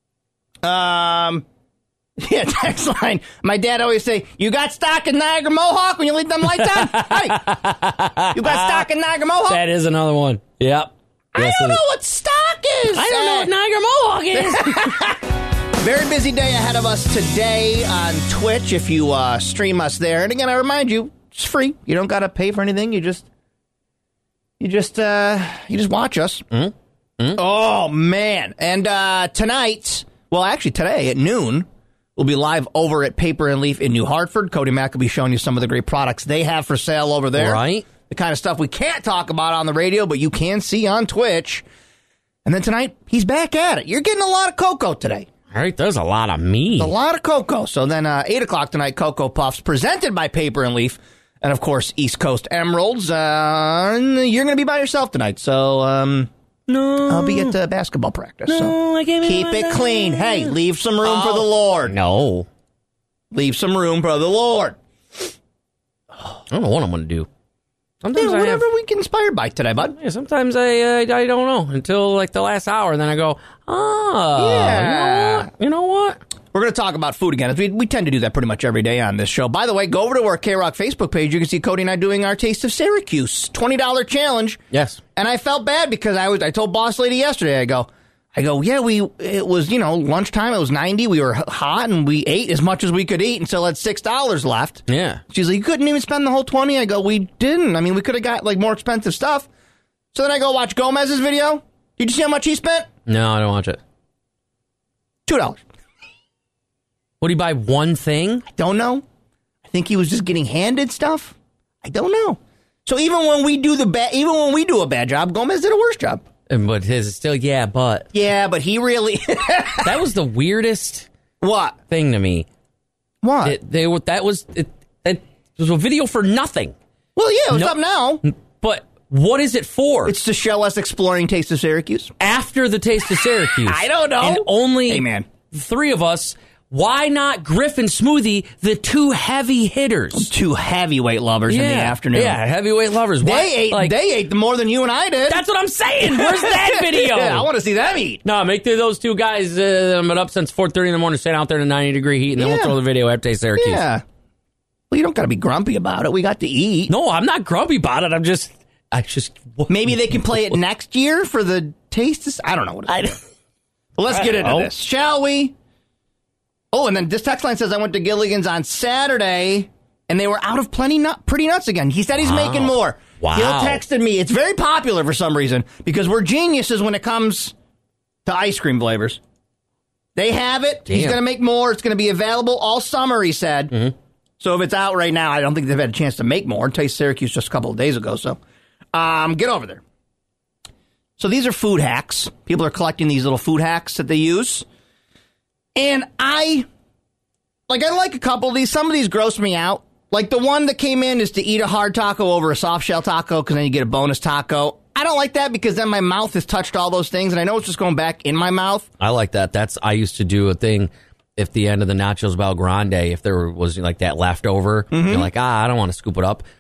Yeah, text line. My dad always say, you got stock in Niagara Mohawk when you leave them lights on? Hey, you got stock in Niagara Mohawk? That is another one. Yep. I don't know what stock is. I don't know what Niagara Mohawk is. Very busy day ahead of us today on Twitch if you stream us there. And again, I remind you, it's free. You don't got to pay for anything. You just watch us. Oh, man. And tonight, well, actually today at noon, we'll be live over at Paper and Leaf in New Hartford. Cody Mack will be showing you some of the great products they have for sale over there. Right. The kind of stuff we can't talk about on the radio, but you can see on Twitch. And then tonight, he's back at it. You're getting a lot of cocoa today. All right, there's a lot of me. A lot of cocoa. So then 8 o'clock tonight, Cocoa Puffs, presented by Paper and Leaf. And, of course, East Coast Emeralds. You're going to be by yourself tonight. So, no. I'll be at basketball practice. No, so I can't be keep it clean. Hey, leave some room for the Lord. No. Leave some room for the Lord. I don't know what I'm going to do. Sometimes whatever we get inspired by today, bud. Yeah, sometimes I don't know until like the last hour, and then I go, yeah. You know what? We're going to talk about food again. We tend to do that pretty much every day on this show. By the way, go over to our K-Rock Facebook page. You can see Cody and I doing our Taste of Syracuse $20 challenge. Yes. And I felt bad because I told Boss Lady yesterday, I go, yeah, it was, lunchtime. It was 90. We were hot and we ate as much as we could eat and still had $6 left. Yeah. She's like, you couldn't even spend the whole 20. I go, we didn't. I mean, we could have got like more expensive stuff. So then I go watch Gomez's video. Did you see how much he spent? No, I don't watch it. $2. Would he buy one thing? I don't know. I think he was just getting handed stuff. I don't know. So even when we do a bad job, Gomez did a worse job. But his is still, but he really that was the weirdest thing to me. What? It was a video for nothing. Well, yeah, it was up now. But what is it for? It's to show us exploring Taste of Syracuse. After the Taste of Syracuse. I don't know. And only hey, man. 3 of us. Why not Griff and Smoothie, the 2 heavy hitters? 2 heavyweight lovers in the afternoon. Yeah, heavyweight lovers. They ate more than you and I did. That's what I'm saying. Where's that video? Yeah, I want to see them eat. No, make those 2 guys been up since 4:30 in the morning, stand out there in a 90-degree heat, and then we'll throw the video at Taste Syracuse. Yeah. Well, you don't got to be grumpy about it. We got to eat. No, I'm not grumpy about it. I just... Maybe they can play it next year for the Taste. I don't know what it is. Well, let's get into this, shall we? Oh, and then this text line says, I went to Gilligan's on Saturday, and they were out of Pretty Nuts again. He said he's making more. Wow. Gil texted me. It's very popular for some reason, because we're geniuses when it comes to ice cream flavors. They have it. Damn. He's going to make more. It's going to be available all summer, he said. Mm-hmm. So if it's out right now, I don't think they've had a chance to make more. Taste Syracuse just a couple of days ago, so get over there. So these are food hacks. People are collecting these little food hacks that they use. And I like a couple of these. Some of these gross me out. Like the one that came in is to eat a hard taco over a soft shell taco because then you get a bonus taco. I don't like that because then my mouth has touched all those things, and I know it's just going back in my mouth. I like that. I used to do a thing if the end of the Nachos Bel Grande, if there was like that leftover, you're like, I don't want to scoop it up.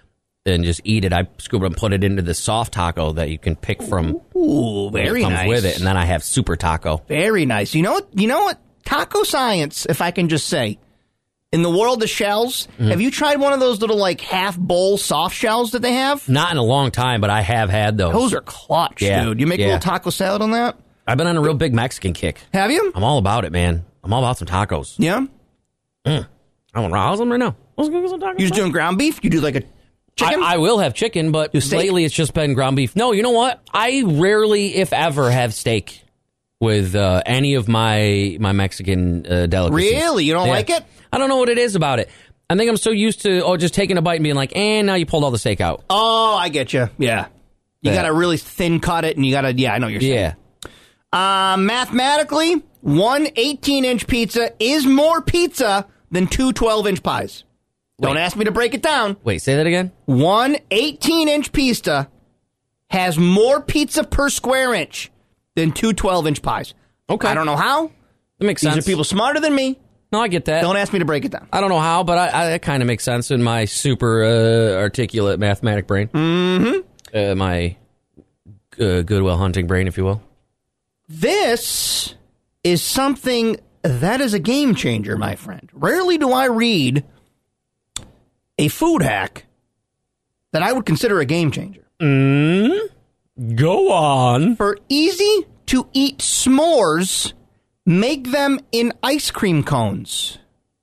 and just eat it. I scoop it and put it into the soft taco that you can pick from. Ooh, very comes nice. with it, and then I have super taco. Very nice. You know what? Taco science, if I can just say, in the world of shells, have you tried one of those little like half bowl soft shells that they have? Not in a long time, but I have had those. Those are clutch, dude. You make a little taco salad on that? I've been on a real big Mexican kick. Have you? I'm all about it, man. I'm all about some tacos. Yeah? I want to rouse them right now. Let's go get some tacos. You just doing ground beef? You do like a chicken? I will have chicken, but lately it's just been ground beef. No, you know what? I rarely, if ever, have steak with any of my Mexican delicacies. Really? You don't like it? I don't know what it is about it. I think I'm so used to just taking a bite and being like, now you pulled all the steak out. Oh, I get you. Yeah. You got to really thin cut it, and you got to, I know what you're saying. Yeah. Mathematically, one 18-inch pizza is more pizza than two 12-inch pies. Don't ask me to break it down. Wait, say that again? One 18-inch pizza has more pizza per square inch than two 12-inch pies. Okay. I don't know how. That makes sense. These are people smarter than me. No, I get that. Don't ask me to break it down. I don't know how, but it kind of makes sense in my super articulate mathematic brain. Mm-hmm. My Goodwill Hunting brain, if you will. This is something that is a game changer, my friend. Rarely do I read a food hack that I would consider a game changer. Go on. For easy-to-eat s'mores, make them in ice cream cones.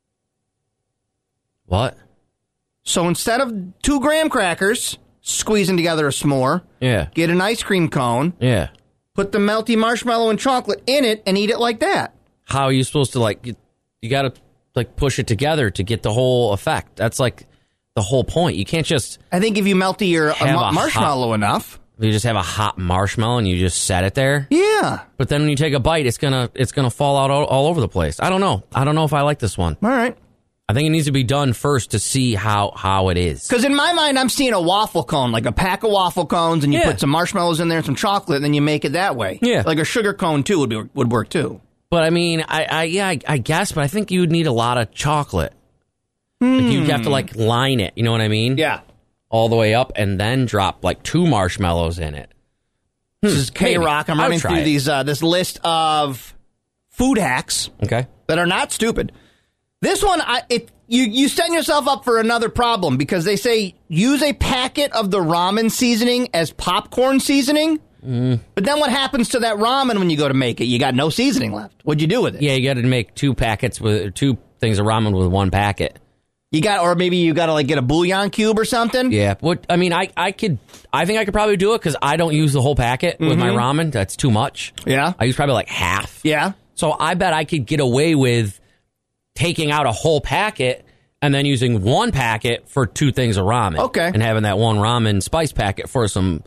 What? So instead of 2 graham crackers squeezing together a s'more, get an ice cream cone, put the melty marshmallow and chocolate in it, and eat it like that. How are you supposed to, you got to, push it together to get the whole effect? That's, the whole point. You can't just... I think if you melty your marshmallow enough... You just have a hot marshmallow and you just set it there? Yeah. But then when you take a bite, it's gonna fall out all over the place. I don't know. I don't know if I like this one. All right. I think it needs to be done first to see how it is. Because in my mind, I'm seeing a waffle cone, like a pack of waffle cones, and you put some marshmallows in there and some chocolate, and then you make it that way. Yeah. Like a sugar cone, too, would work, too. But, I mean, I guess, but I think you would need a lot of chocolate. You'd have to, line it, you know what I mean? Yeah. All the way up and then drop, 2 marshmallows in it. This is K-Rock. I'm running through this list of food hacks that are not stupid. This one, you set yourself up for another problem because they say use a packet of the ramen seasoning as popcorn seasoning. But then what happens to that ramen when you go to make it? You got no seasoning left. What'd you do with it? Yeah, you got to make 2 packets with 2 things of ramen with 1 packet. Or maybe you got to get a bouillon cube or something. Yeah, I mean, I think I could probably do it because I don't use the whole packet with my ramen. That's too much. Yeah, I use probably half. Yeah, so I bet I could get away with taking out a whole packet and then using 1 packet for 2 things of ramen. Okay, and having that 1 ramen spice packet for some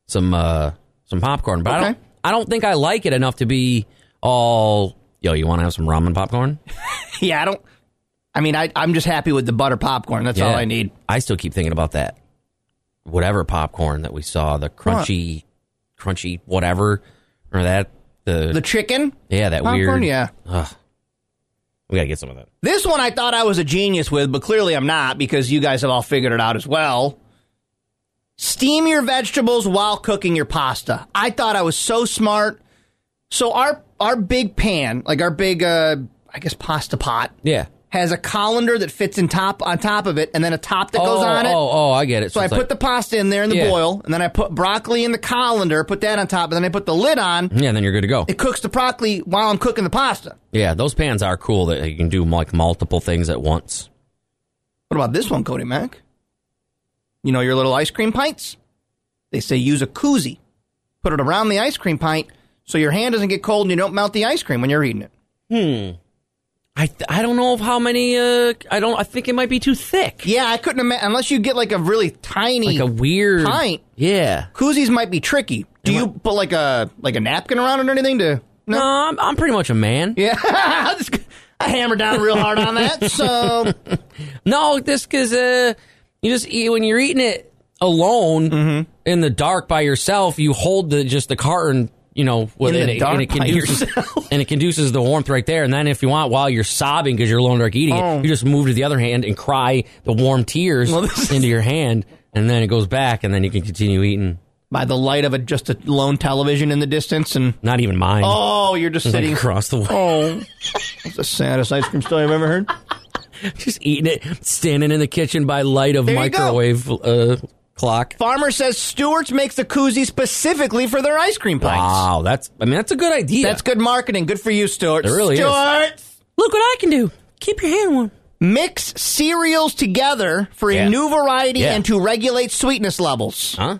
popcorn. But I don't think I like it enough to be all. Yo, you want to have some ramen popcorn? Yeah, I don't. I mean, I'm just happy with the butter popcorn. That's all I need. I still keep thinking about that. Whatever popcorn that we saw, the crunchy whatever, or the chicken? Yeah, that popcorn, weird. Yeah. Ugh. We got to get some of that. This one I thought I was a genius with, but clearly I'm not because you guys have all figured it out as well. Steam your vegetables while cooking your pasta. I thought I was so smart. So our big pan, our big, pasta pot. Yeah. Has a colander that fits on top of it, and then a top that goes on it. Oh, I get it. So I put the pasta in there in the boil, and then I put broccoli in the colander, put that on top, and then I put the lid on. Yeah, and then you're good to go. It cooks the broccoli while I'm cooking the pasta. Yeah, those pans are cool that you can do multiple things at once. What about this one, Cody Mack? You know your little ice cream pints? They say use a koozie. Put it around the ice cream pint so your hand doesn't get cold and you don't melt the ice cream when you're eating it. I don't know of how many. I think it might be too thick. Yeah, I couldn't imagine unless you get a really tiny, a weird pint. Yeah, koozies might be tricky. Do you put a napkin around it or anything to? No, I'm pretty much a man. Yeah, I hammer down real hard on that. So no, because you just eat when you're eating it alone in the dark by yourself. You hold the carton. And it conduces the warmth right there. And then if you want, while you're sobbing because you're alone dark eating it, you just move to the other hand and cry the warm tears into your hand and then it goes back, and then you can continue eating. By the light of just a lone television in the distance, and not even mine. Oh, you're just sitting across the way. Oh, that's the saddest ice cream story I've ever heard. Just eating it, standing in the kitchen by light of microwave clock. Farmer says Stewart's makes the koozie specifically for their ice cream pints. Wow, that's a good idea. That's good marketing. Good for you, Stewart. It really Stewart, is. Look what I can do. Keep your hand warm. Mix cereals together for a new variety and to regulate sweetness levels. Huh?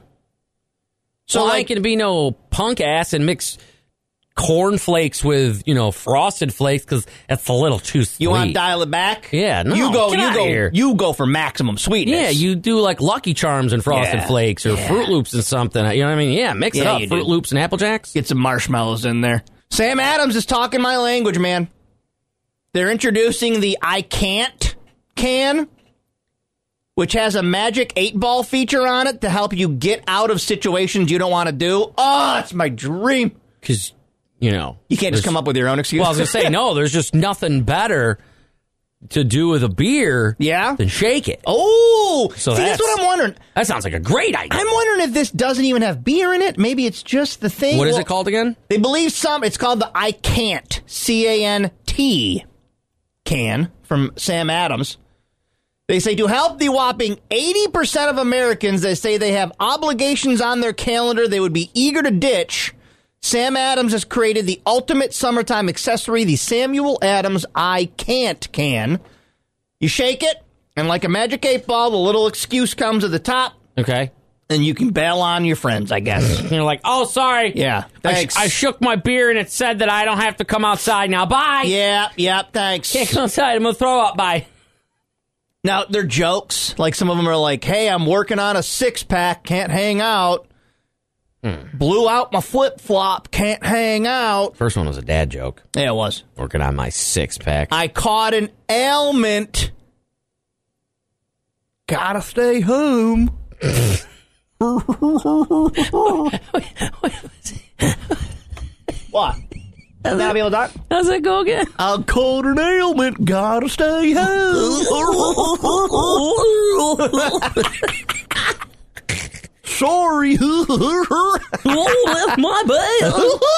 So I can be no punk ass and mix cornflakes with, Frosted Flakes because that's a little too sweet. You want to dial it back? Yeah, no. You go for maximum sweetness. Yeah, you do like Lucky Charms and Frosted Flakes or Fruit Loops and something. You know what I mean? Yeah, mix it up. Fruit Loops and Apple Jacks. Get some marshmallows in there. Sam Adams is talking my language, man. They're introducing the I Can't can, which has a magic 8-ball feature on it to help you get out of situations you don't want to do. Oh, it's my dream. Because, you can't just come up with your own excuse. Well, I was going to say, no, there's just nothing better to do with a beer than shake it. Oh, so that's what I'm wondering. That sounds like a great idea. I'm wondering if this doesn't even have beer in it. Maybe it's just the thing. What is it called again? They believe it's called the I Can't, C-A-N-T can from Sam Adams. They say to help the whopping 80% of Americans that say they have obligations on their calendar they would be eager to ditch, Sam Adams has created the ultimate summertime accessory, the Samuel Adams I Can't can. You shake it, and like a magic 8-ball, the little excuse comes at the top. Okay. And you can bail on your friends, I guess. And you're like, oh, sorry. Yeah, thanks. I shook my beer, and it said that I don't have to come outside now. Bye. Yeah, thanks. Can't come outside. I'm going to throw up. Bye. Now, they're jokes. Like, some of them are like, hey, I'm working on a 6-pack, can't hang out. Blew out my flip-flop, can't hang out. First one was a dad joke. Yeah, it was. Working on my 6-pack. I caught an ailment. Gotta stay home. What? Gotta be able to talk? How's that go again? I caught an ailment, gotta stay home. Sorry. That's my bad.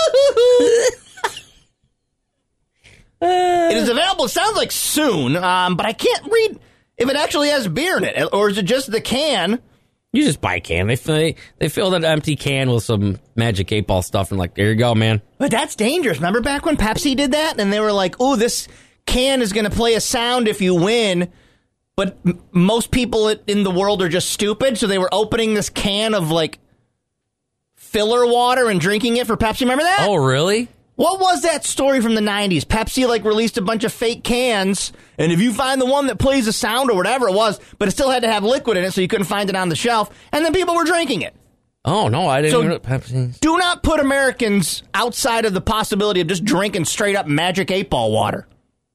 It is available, it sounds like soon, but I can't read if it actually has beer in it, or is it just the can? You just buy a can. They fill that empty can with some magic 8-ball stuff and like, there you go, man. But that's dangerous. Remember back when Pepsi did that? And they were like, oh, this can is going to play a sound if you win. But most people in the world are just stupid. So they were opening this can of like filler water and drinking it for Pepsi. Remember that? Oh, really? What was that story from the 90s? Pepsi like released a bunch of fake cans, and if you find the one that plays a sound or whatever it was, but it still had to have liquid in it, so you couldn't find it on the shelf, and then people were drinking it. Oh, no, I didn't know Pepsi. Do not put Americans outside of the possibility of just drinking straight up magic 8-ball water.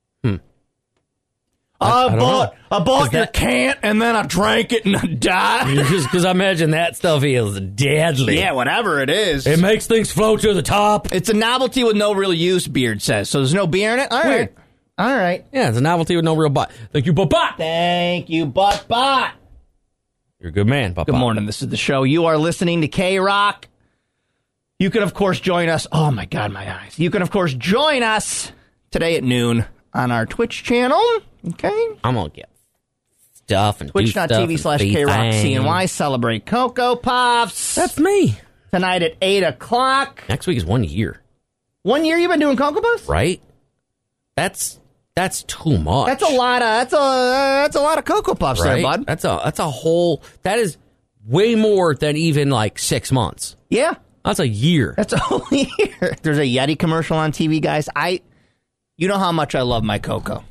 I bought your can, and then I drank it and I died. Just because I imagine that stuff is deadly. Yeah, whatever it is. It makes things float to the top. It's a novelty with no real use, Beard says. So there's no beer in it? All right. All right. Yeah, it's a novelty with no real butt. Thank you, Butt-Bot. Thank you, Butt-Bot. You're a good man, Butt-Bot. Good morning. This is the show. You are listening to K-Rock. You can, of course, join us. Oh, my God, my eyes. You can, of course, join us today at noon on our Twitch channel. Okay. I'm going to get stuff and Twitch.tv/KRockCNY. Celebrate Cocoa Puffs. That's me. Tonight at 8 o'clock. Next week is 1 year. 1 year you've been doing Cocoa Puffs? Right. That's too much. That's a lot of Cocoa Puffs, right? there, bud. That is way more than even like 6 months. Yeah. That's a year. That's a whole year. There's a Yeti commercial on TV, guys. You know how much I love my Coco.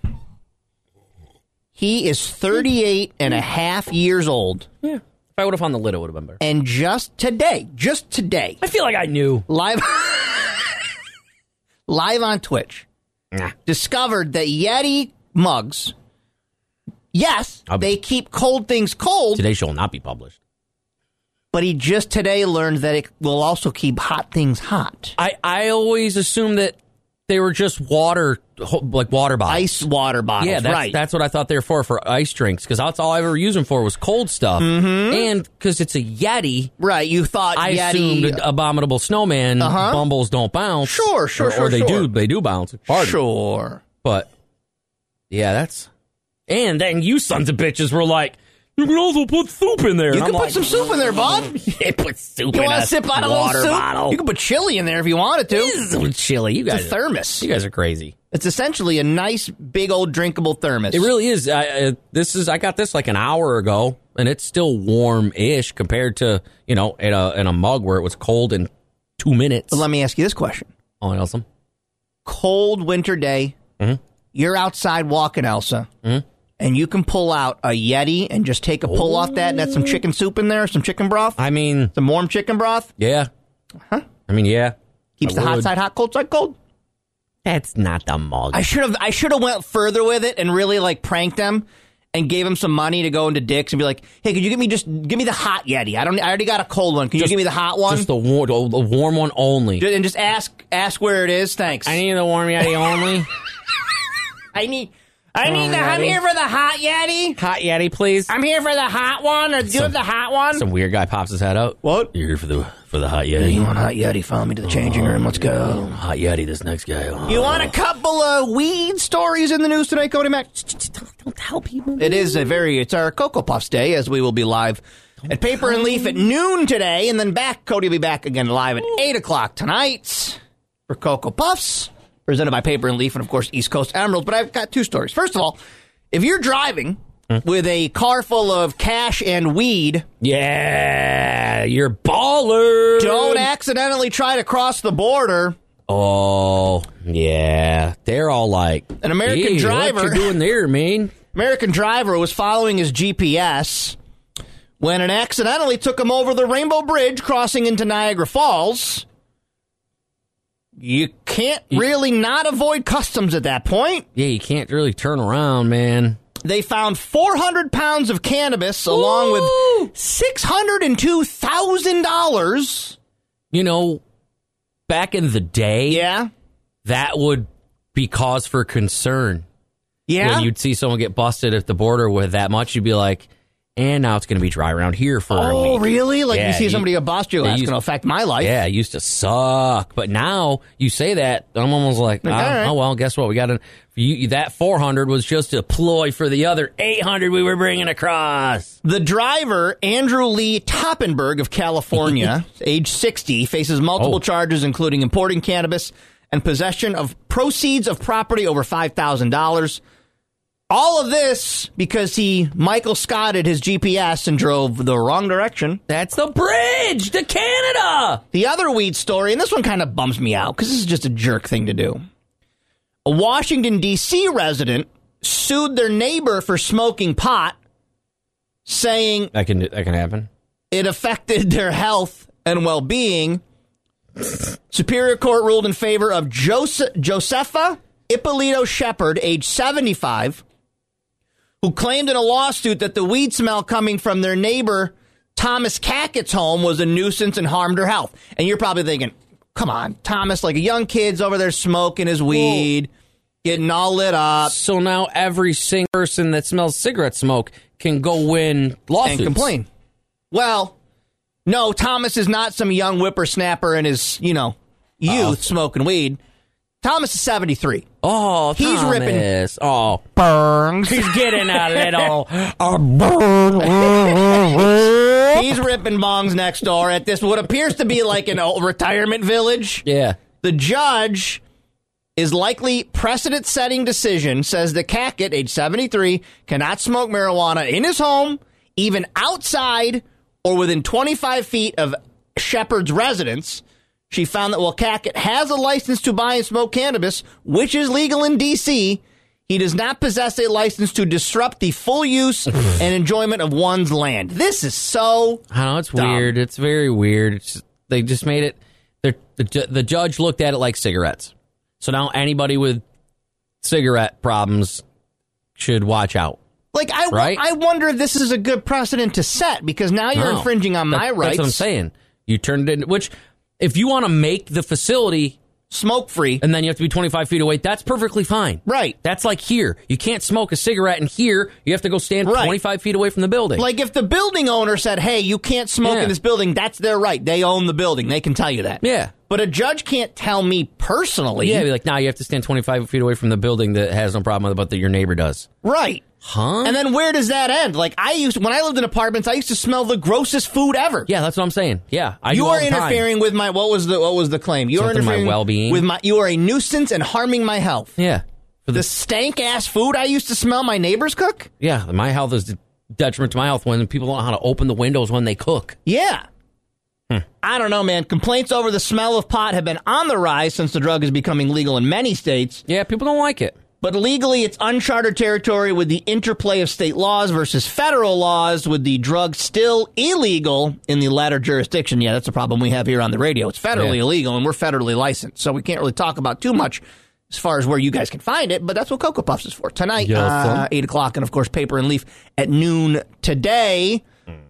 He is 38 and a half years old. Yeah. If I would have found the lid, it would have been better. And just today, I feel like I knew. Live on Twitch, discovered that Yeti mugs, yes, they keep cold things cold. Today's show will not be published. But he just today learned that it will also keep hot things hot. I always assumed that they were just water, like water bottles. Ice water bottles, yeah, right. That's what I thought they were for ice drinks, because that's all I ever used them for was cold stuff. Mm-hmm. And because it's a Yeti. Right, you thought I Yeti... assumed Abominable Snowman bumbles don't bounce. Sure. Or they do bounce. Pardon. Sure. But, yeah, that's... And then you sons of bitches were like, you can also put soup in there. You can put some soup in there, bud. Put soup You in want a to sip out a water little soup? bottle. You can put chili in there if you wanted to. This is chili. You guys It's a thermos. You guys are crazy. It's essentially a nice, big old drinkable thermos. It really is. I got this like an hour ago, and it's still warm-ish compared to, in a mug where it was cold in 2 minutes. But let me ask you this question. Oh, Elsa? Cold winter day. Mm-hmm. You're outside walking, Elsa. Mm-hmm. And you can pull out a Yeti and just take a pull off that and add some chicken soup in there, some chicken broth. I mean... Some warm chicken broth. Yeah. Huh? I mean, yeah. Keeps the hot side hot, cold side cold. That's not the mug. I should have went further with it and really like pranked them and gave them some money to go into Dick's and be like, hey, could you give me the hot Yeti? I already got a cold one. Can you give me the hot one? Just the warm one only. And just ask where it is. Thanks. I need the warm Yeti only. I'm here for the hot Yeti. Hot Yeti, please. I'm here for the hot one. Or do you have the hot one? Some weird guy pops his head out. What? You're here for the hot Yeti. You want hot Yeti? Follow me to the changing room. Let's go. Hot Yeti, this next guy. Oh. You want a couple of weed stories in the news tonight, Cody Mack? Don't tell people. It's our Cocoa Puffs Day, as we will be live at Paper and Leaf at noon today, and then Cody will be back again live at 8 o'clock tonight for Cocoa Puffs, presented by Paper and Leaf and, of course, East Coast Emeralds. But I've got two stories. First of all, if you're driving with a car full of cash and weed... Yeah, you're baller. Don't accidentally try to cross the border. Oh, yeah. They're all like... An American driver... What you doing there, man? American driver was following his GPS when it accidentally took him over the Rainbow Bridge crossing into Niagara Falls. You can't really not avoid customs at that point. Yeah, you can't really turn around, man. They found 400 pounds of cannabis along with $602,000. You know, back in the day, that would be cause for concern. Yeah? When you'd see someone get busted at the border with that much, you'd be like, and now it's going to be dry around here for a week. Oh, really? Like you see somebody get busted, that's going to affect my life. Yeah, it used to suck. But now you say that, I'm almost like, right. Oh, well, guess what? We got that 400 was just a ploy for the other 800 we were bringing across. The driver, Andrew Lee Toppenberg of California, age 60, faces multiple charges, including importing cannabis and possession of proceeds of property over $5,000. All of this because he Michael Scotted his GPS and drove the wrong direction. That's the bridge to Canada. The other weed story, and this one kind of bums me out because this is just a jerk thing to do. A Washington, D.C. resident sued their neighbor for smoking pot, saying that can happen. It affected their health and well-being. Superior Court ruled in favor of Josefa Ippolito Shepard, age 75, who claimed in a lawsuit that the weed smell coming from their neighbor Thomas Cackett's home was a nuisance and harmed her health. And you're probably thinking, come on, Thomas, like a young kid's over there smoking his weed, getting all lit up. So now every single person that smells cigarette smoke can go win lawsuits. And complain. Well, no, Thomas is not some young whippersnapper in his, youth smoking weed. Thomas is 73. Oh, he's Thomas. Ripping. Oh, burns. He's getting a little. He's ripping bongs next door at this what appears to be like a retirement village. Yeah. The judge is likely precedent-setting decision says that Cackett, age 73, cannot smoke marijuana in his home, even outside or within 25 feet of Shepard's residence. She found that while Cackett has a license to buy and smoke cannabis, which is legal in D.C., he does not possess a license to disrupt the full use and enjoyment of one's land. This is so I know, it's dumb. weird. It's very weird. They just made it... The judge looked at it like cigarettes. So now anybody with cigarette problems should watch out. Like, I wonder if this is a good precedent to set, because now you're infringing on my rights. That's what I'm saying. You turned it into... Which... If you want to make the facility smoke-free. And then you have to be 25 feet away. That's perfectly fine. Right. That's like here. You can't smoke a cigarette in here. You have to go stand 25 feet away from the building. Like if the building owner said, hey, you can't smoke in this building, that's their right. They own the building. They can tell you that. Yeah. But a judge can't tell me personally. Yeah, be like, nah, you have to stand 25 feet away from the building that has no problem with it, but that your neighbor does. Right. Huh? And then where does that end? Like when I lived in apartments, I used to smell the grossest food ever. Yeah, that's what I'm saying. Yeah, you are interfering with my what was the claim? You are interfering with my well-being. You are a nuisance and harming my health. Yeah. The stank ass food I used to smell my neighbors cook? Yeah, my health is detriment to my health when people don't know how to open the windows when they cook. Yeah. I don't know, man. Complaints over the smell of pot have been on the rise since the drug is becoming legal in many states. Yeah, people don't like it. But legally, it's uncharted territory with the interplay of state laws versus federal laws, with the drug still illegal in the latter jurisdiction. Yeah, that's a problem we have here on the radio. It's federally illegal, and we're federally licensed, so we can't really talk about too much as far as where you guys can find it, but that's what Cocoa Puffs is for. Tonight, 8 o'clock, and of course, Paper and Leaf at noon today.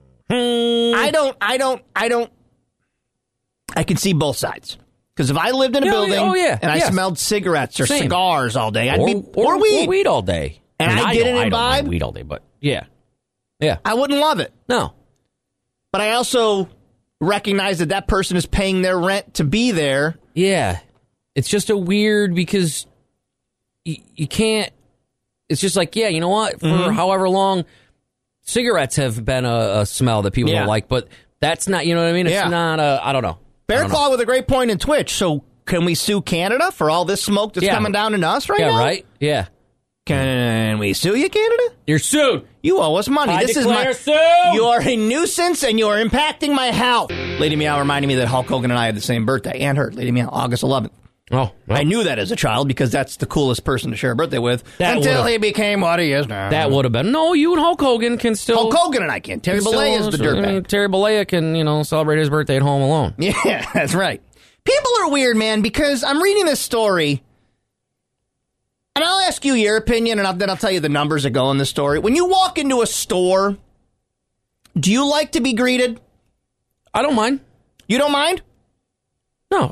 I can see both sides. Because if I lived in a building and I smelled cigarettes or cigars all day, or weed. Or weed all day. And I didn't imbibe. I don't like weed all day, but yeah. I wouldn't love it. No. But I also recognize that person is paying their rent to be there. Yeah. It's just a weird because you can't. It's just like, yeah, you know what? For however long, cigarettes have been a smell that people don't like, but that's not, you know what I mean? It's not I don't know. Bear Claw with a great point in Twitch. So can we sue Canada for all this smoke that's coming down into us right now? Yeah, right? Yeah. Can we sue you, Canada? You're sued. You owe us money. I declare sue. You are a nuisance and you are impacting my health. Lady Meow reminding me that Hulk Hogan and I had the same birthday. And her, Lady Meow, August 11th. Oh, well. I knew that as a child because that's the coolest person to share a birthday with until he became what he is now. That would have been. No, you and Hulk Hogan can still. Hulk Hogan and I can. Terry Bollea is the dirtbag. Terry Bollea can, celebrate his birthday at home alone. Yeah, that's right. People are weird, man, because I'm reading this story, and I'll ask you your opinion, and then I'll tell you the numbers that go in the story. When you walk into a store, do you like to be greeted? I don't mind. You don't mind? No,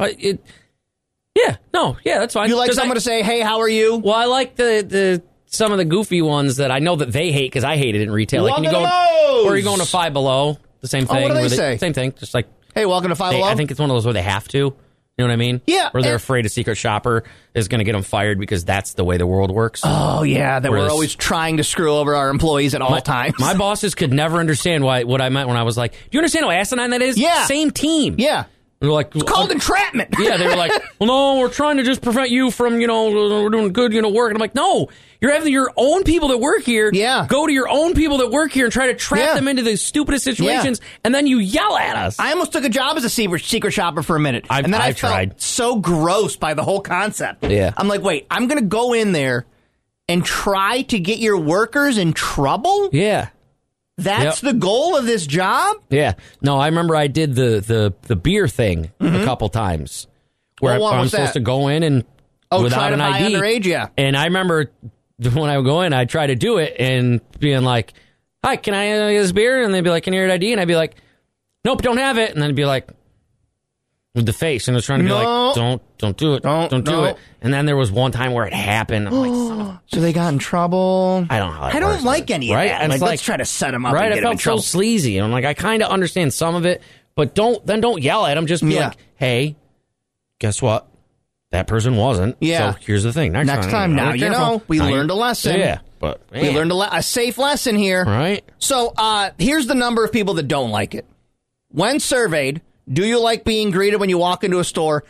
that's fine. You like someone to say, hey, how are you? Well, I like the some of the goofy ones that I know that they hate because I hate it in retail. Like, or are you going to Five Below? The same thing. Oh, what do they say? Same thing. Just like, hey, welcome to Five Below. I think it's one of those where they have to. You know what I mean? Yeah. Where they're afraid a secret shopper is going to get them fired because that's the way the world works. Oh, yeah. That we're always trying to screw over our employees at all times. My bosses could never understand what I meant when I was like, do you understand how asinine that is? Yeah. Same team. Yeah. They're like, it's called entrapment. Yeah, they were like, well, no, we're trying to just prevent you from, we're doing good, work. And I'm like, no, you're having your own people that work here. Yeah. Go to your own people that work here and try to trap them into the stupidest situations, and then you yell at us. I almost took a job as a secret shopper for a minute. I felt so gross by the whole concept. Yeah. I'm like, wait, I'm going to go in there and try to get your workers in trouble? Yeah. That's the goal of this job? Yeah. No, I remember I did the beer thing a couple times where I'm supposed to go in and without an ID. Underage, yeah. And I remember when I would go in, I'd try to do it and being like, hi, can I get this beer? And they'd be like, can you hear your ID? And I'd be like, nope, don't have it. And then it'd be like, with the face, and it's trying to be like, don't do it, don't do it. And then there was one time where it happened. I'm like, son of a... So they got in trouble. I don't know. I don't like any of that. And let's try to set them up. Right, and it get them in felt so sleazy. And I'm like, I kind of understand some of it, but don't yell at them. Just be like, hey, guess what? That person wasn't. Yeah. So here's the thing. Next time now, we learned a lesson. Yeah, but man. We learned a safe lesson here. Right. So here's the number of people that don't like it. When surveyed, do you like being greeted when you walk into a store?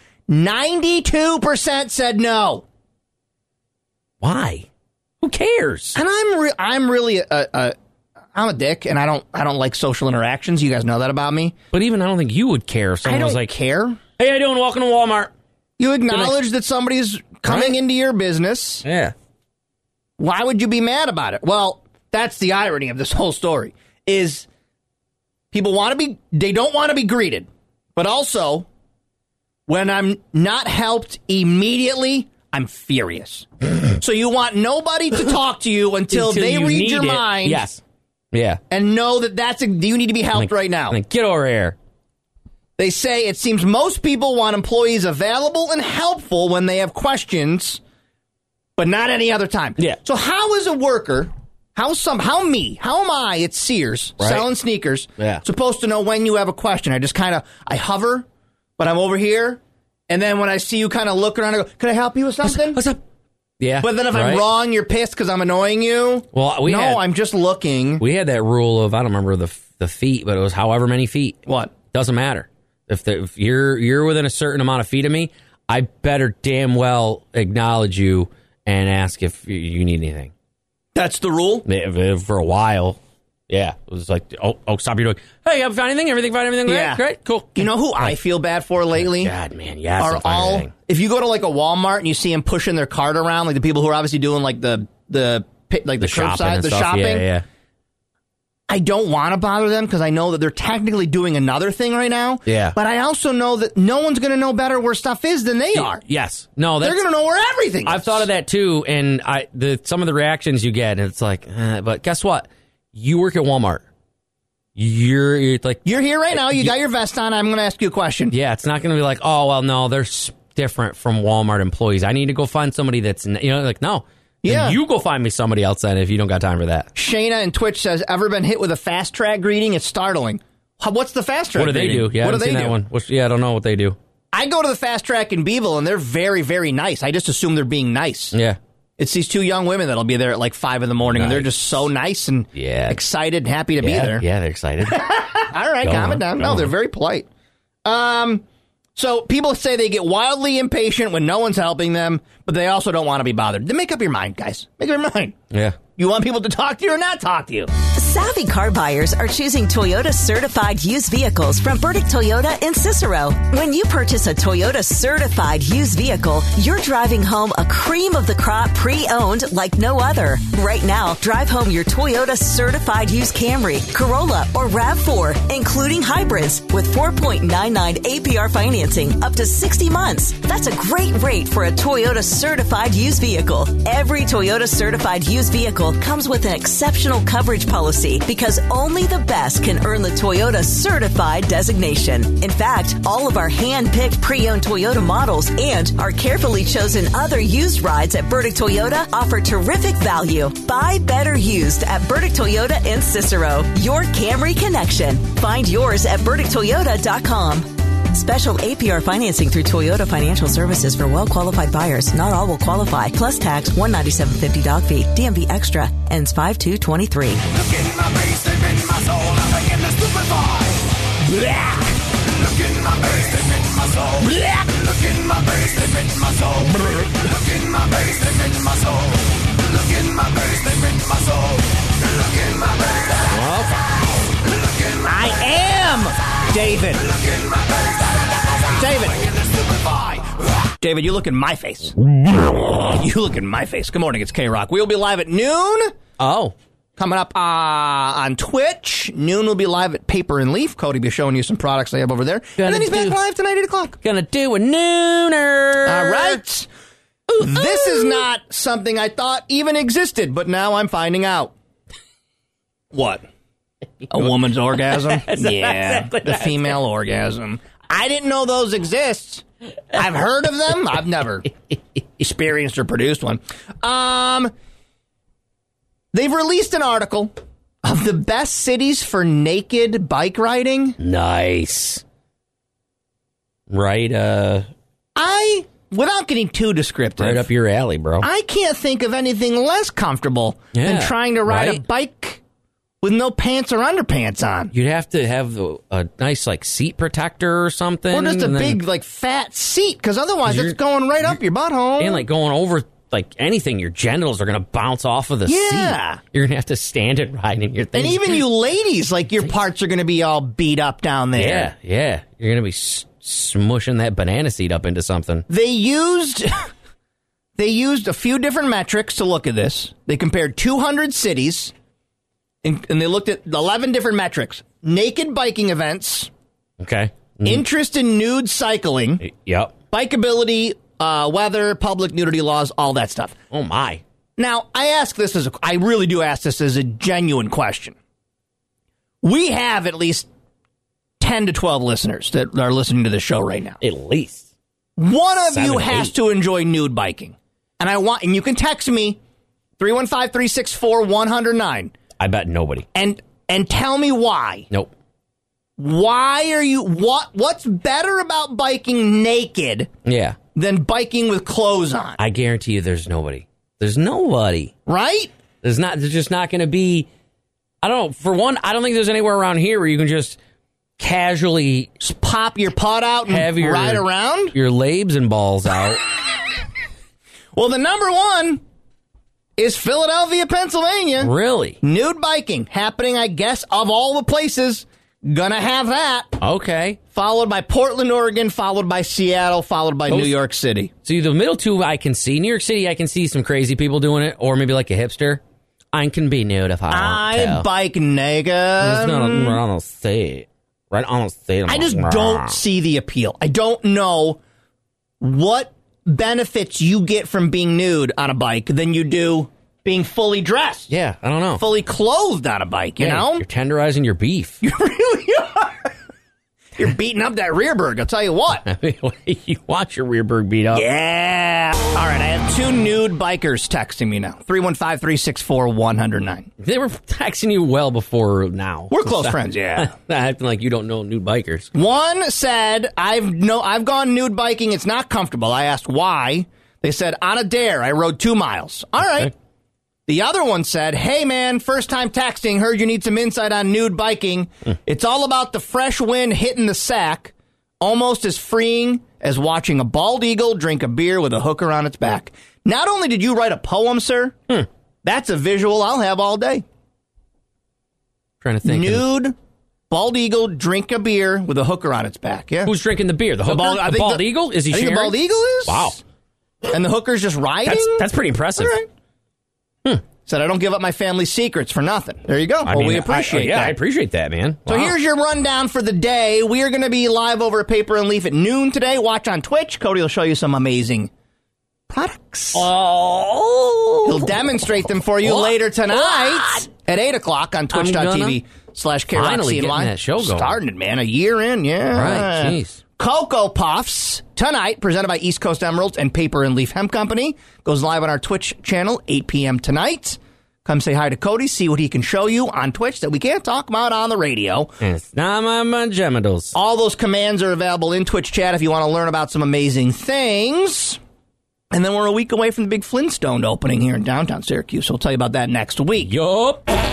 92% said no. Why? Who cares? And I'm really I'm a dick, and I don't like social interactions. You guys know that about me. But even I don't think you would care if someone was like, care. Hey, how you doing? Welcome to Walmart. You acknowledge that somebody's coming into your business. Yeah. Why would you be mad about it? Well, that's the irony of this whole story. Is people they don't want to be greeted. But also, when I'm not helped immediately, I'm furious. So you want nobody to talk to you until they read your mind. Yes. Yeah. And know that you need to be helped right now. Get over here. They say it seems most people want employees available and helpful when they have questions, but not any other time. Yeah. So how is a worker, how am I at Sears selling sneakers supposed to know when you have a question? I hover, but I'm over here. And then when I see you kind of look around, I go, can I help you with something? What's up? Yeah. But then if I'm wrong, you're pissed because I'm annoying you? Well, I'm just looking. We had that rule of, I don't remember the feet, but it was however many feet. What? Doesn't matter. If you're within a certain amount of feet of me, I better damn well acknowledge you and ask if you need anything. That's the rule? For a while. Yeah. It was like, oh, stop. You're doing, hey, you haven't found anything? Everything fine? Everything yeah. Great? Cool. You know who I feel bad for lately? God, man, yes. Are all, if you go to like a Walmart and you see them pushing their cart around, like the people who are obviously doing like the curbside, the shopping. Yeah. I don't want to bother them because I know that they're technically doing another thing right now. Yeah. But I also know that no one's going to know better where stuff is than they are. Yes. No, they're going to know where everything is. I've thought of that too, and some of the reactions you get, and it's like, but guess what? You work at Walmart. You're here right now. You got your vest on. I'm going to ask you a question. Yeah, it's not going to be like, oh, well, no, they're different from Walmart employees. I need to go find somebody that's, no. Yeah. You go find me somebody else then if you don't got time for that. Shayna in Twitch says, ever been hit with a fast track greeting? It's startling. What's the fast track greeting? What do they do? Yeah, what do they do? That one. I don't know what they do. I go to the fast track in Beeville, and they're very, very nice. I just assume they're being nice. Yeah. It's these two young women that'll be there at like 5 a.m, and they're just so nice and excited and happy to be there. Yeah, they're excited. All right, calm it down. No, they're very polite. So people say they get wildly impatient when no one's helping them, but they also don't want to be bothered. Then make up your mind, guys. Make up your mind. Yeah. You want people to talk to you or not talk to you? Savvy car buyers are choosing Toyota certified used vehicles from Burdick Toyota in Cicero. When you purchase a Toyota certified used vehicle, you're driving home a cream of the crop pre-owned like no other. Right now, drive home your Toyota certified used Camry, Corolla, or RAV4, including hybrids, with 4.99 APR financing up to 60 months. That's a great rate for a Toyota certified used vehicle. Every Toyota certified used vehicle comes with an exceptional coverage policy because only the best can earn the Toyota certified designation. In fact, all of our hand-picked pre-owned Toyota models and our carefully chosen other used rides at Burdick Toyota offer terrific value. Buy better used at Burdick Toyota in Cicero. Your Camry connection. Find yours at BurdickToyota.com. Special APR financing through Toyota Financial Services for well-qualified buyers. Not all will qualify. Plus tax, $197.50 dog fee. DMV extra. Ends 5/2/23. Look in my basement, in my soul, I'm thinking the stupefy. Black. Look in my basement, in my soul. Black. Look in my basement, in my soul. Look in my basement, in my soul. Look in my basement, in my soul. Look in my basement. I am David. David, you look in my face. You look in my face. Good morning, it's K-Rock. We'll be live at noon. Oh. Coming up on Twitch. Noon will be live at Paper and Leaf. Cody will be showing you some products they have over there. And then he's back live tonight, 8 o'clock. Gonna do a nooner. All right. This is not something I thought even existed, but now I'm finding out. What? A woman's orgasm? Yeah, the female orgasm. I didn't know those exist. I've heard of them. I've never experienced or produced one. They've released an article of the best cities for naked bike riding. Nice. Right, without getting too descriptive. Right up your alley, bro. I can't think of anything less comfortable than trying to ride a bike with no pants or underpants on. You'd have to have a nice, seat protector or something. Or just a big, fat seat, because otherwise it's going right up your butthole. And, going over, anything, your genitals are going to bounce off of the seat. You're going to have to stand it right in your thing. And even you ladies, your parts are going to be all beat up down there. Yeah. You're going to be smushing that banana seat up into something. They used a few different metrics to look at this. They compared 200 cities. And they looked at 11 different metrics. Naked biking events. Okay. Interest in nude cycling. Yep. Bikeability, weather, public nudity laws, all that stuff. Oh, my. Now, I really do ask this as a genuine question. We have at least 10 to 12 listeners that are listening to the show right now. At least. One of 7 you to has 8. to enjoy nude biking. And you can text me 315-364-109. I bet nobody. And tell me why. Nope. Why are you what's better about biking naked Yeah. than biking with clothes on? I guarantee you there's nobody. There's nobody. Right? There's just not going to be. I don't know. For one, I don't think there's anywhere around here where you can just casually just pop your putt out and have your, ride around? Your labes and balls out. Well, the number one is Philadelphia, Pennsylvania. Really? Nude biking happening, I guess, of all the places. Gonna have that. Okay. Followed by Portland, Oregon, followed by Seattle, followed by New York City. See, the middle two I can see. New York City, I can see some crazy people doing it, or maybe like a hipster. I can be nude if I want to. I bike naked. Right on the state. Right on the state. I just don't see the appeal. I don't know what benefits you get from being nude on a bike than you do being fully dressed. Yeah, I don't know. Fully clothed on a bike, you know? You're tenderizing your beef. You really are. You're beating up that rear bird, I'll tell you what. I mean, you want your rear bird beat up. Yeah. All right, I have 2 nude bikers texting me now. 315-364-109. They were texting you well before now. We're close friends, yeah. Acting like you don't know nude bikers. One said, I've gone nude biking. It's not comfortable. I asked why. They said, on a dare, I rode 2 miles. All right. Okay. The other one said, hey, man, first time texting, heard you need some insight on nude biking. It's all about the fresh wind hitting the sack, almost as freeing as watching a bald eagle drink a beer with a hooker on its back. Not only did you write a poem, sir, that's a visual I'll have all day. Trying to think. Nude, bald eagle, drink a beer with a hooker on its back. Yeah. Who's drinking the beer? The hooker? The bald eagle? Is he sharing? The bald eagle is? Wow. And the hooker's just riding? That's pretty impressive. All right. Said, I don't give up my family secrets for nothing. There you go. We appreciate that. I appreciate that, man. So here's your rundown for the day. We are going to be live over at Paper and Leaf at noon today. Watch on Twitch. Cody will show you some amazing products. Oh. He'll demonstrate them for you later tonight at 8 o'clock on twitch.tv/KROCNY. Finally getting that show going. Starting it, man. A year in, yeah. Right, jeez. Cocoa Puffs tonight, presented by East Coast Emeralds and Paper and Leaf Hemp Company. Goes live on our Twitch channel, 8 p.m. tonight. Come say hi to Cody, see what he can show you on Twitch that we can't talk about on the radio. It's not my genitals. All those commands are available in Twitch chat if you want to learn about some amazing things. And then we're a week away from the big Flintstone opening here in downtown Syracuse. So we'll tell you about that next week. Yup.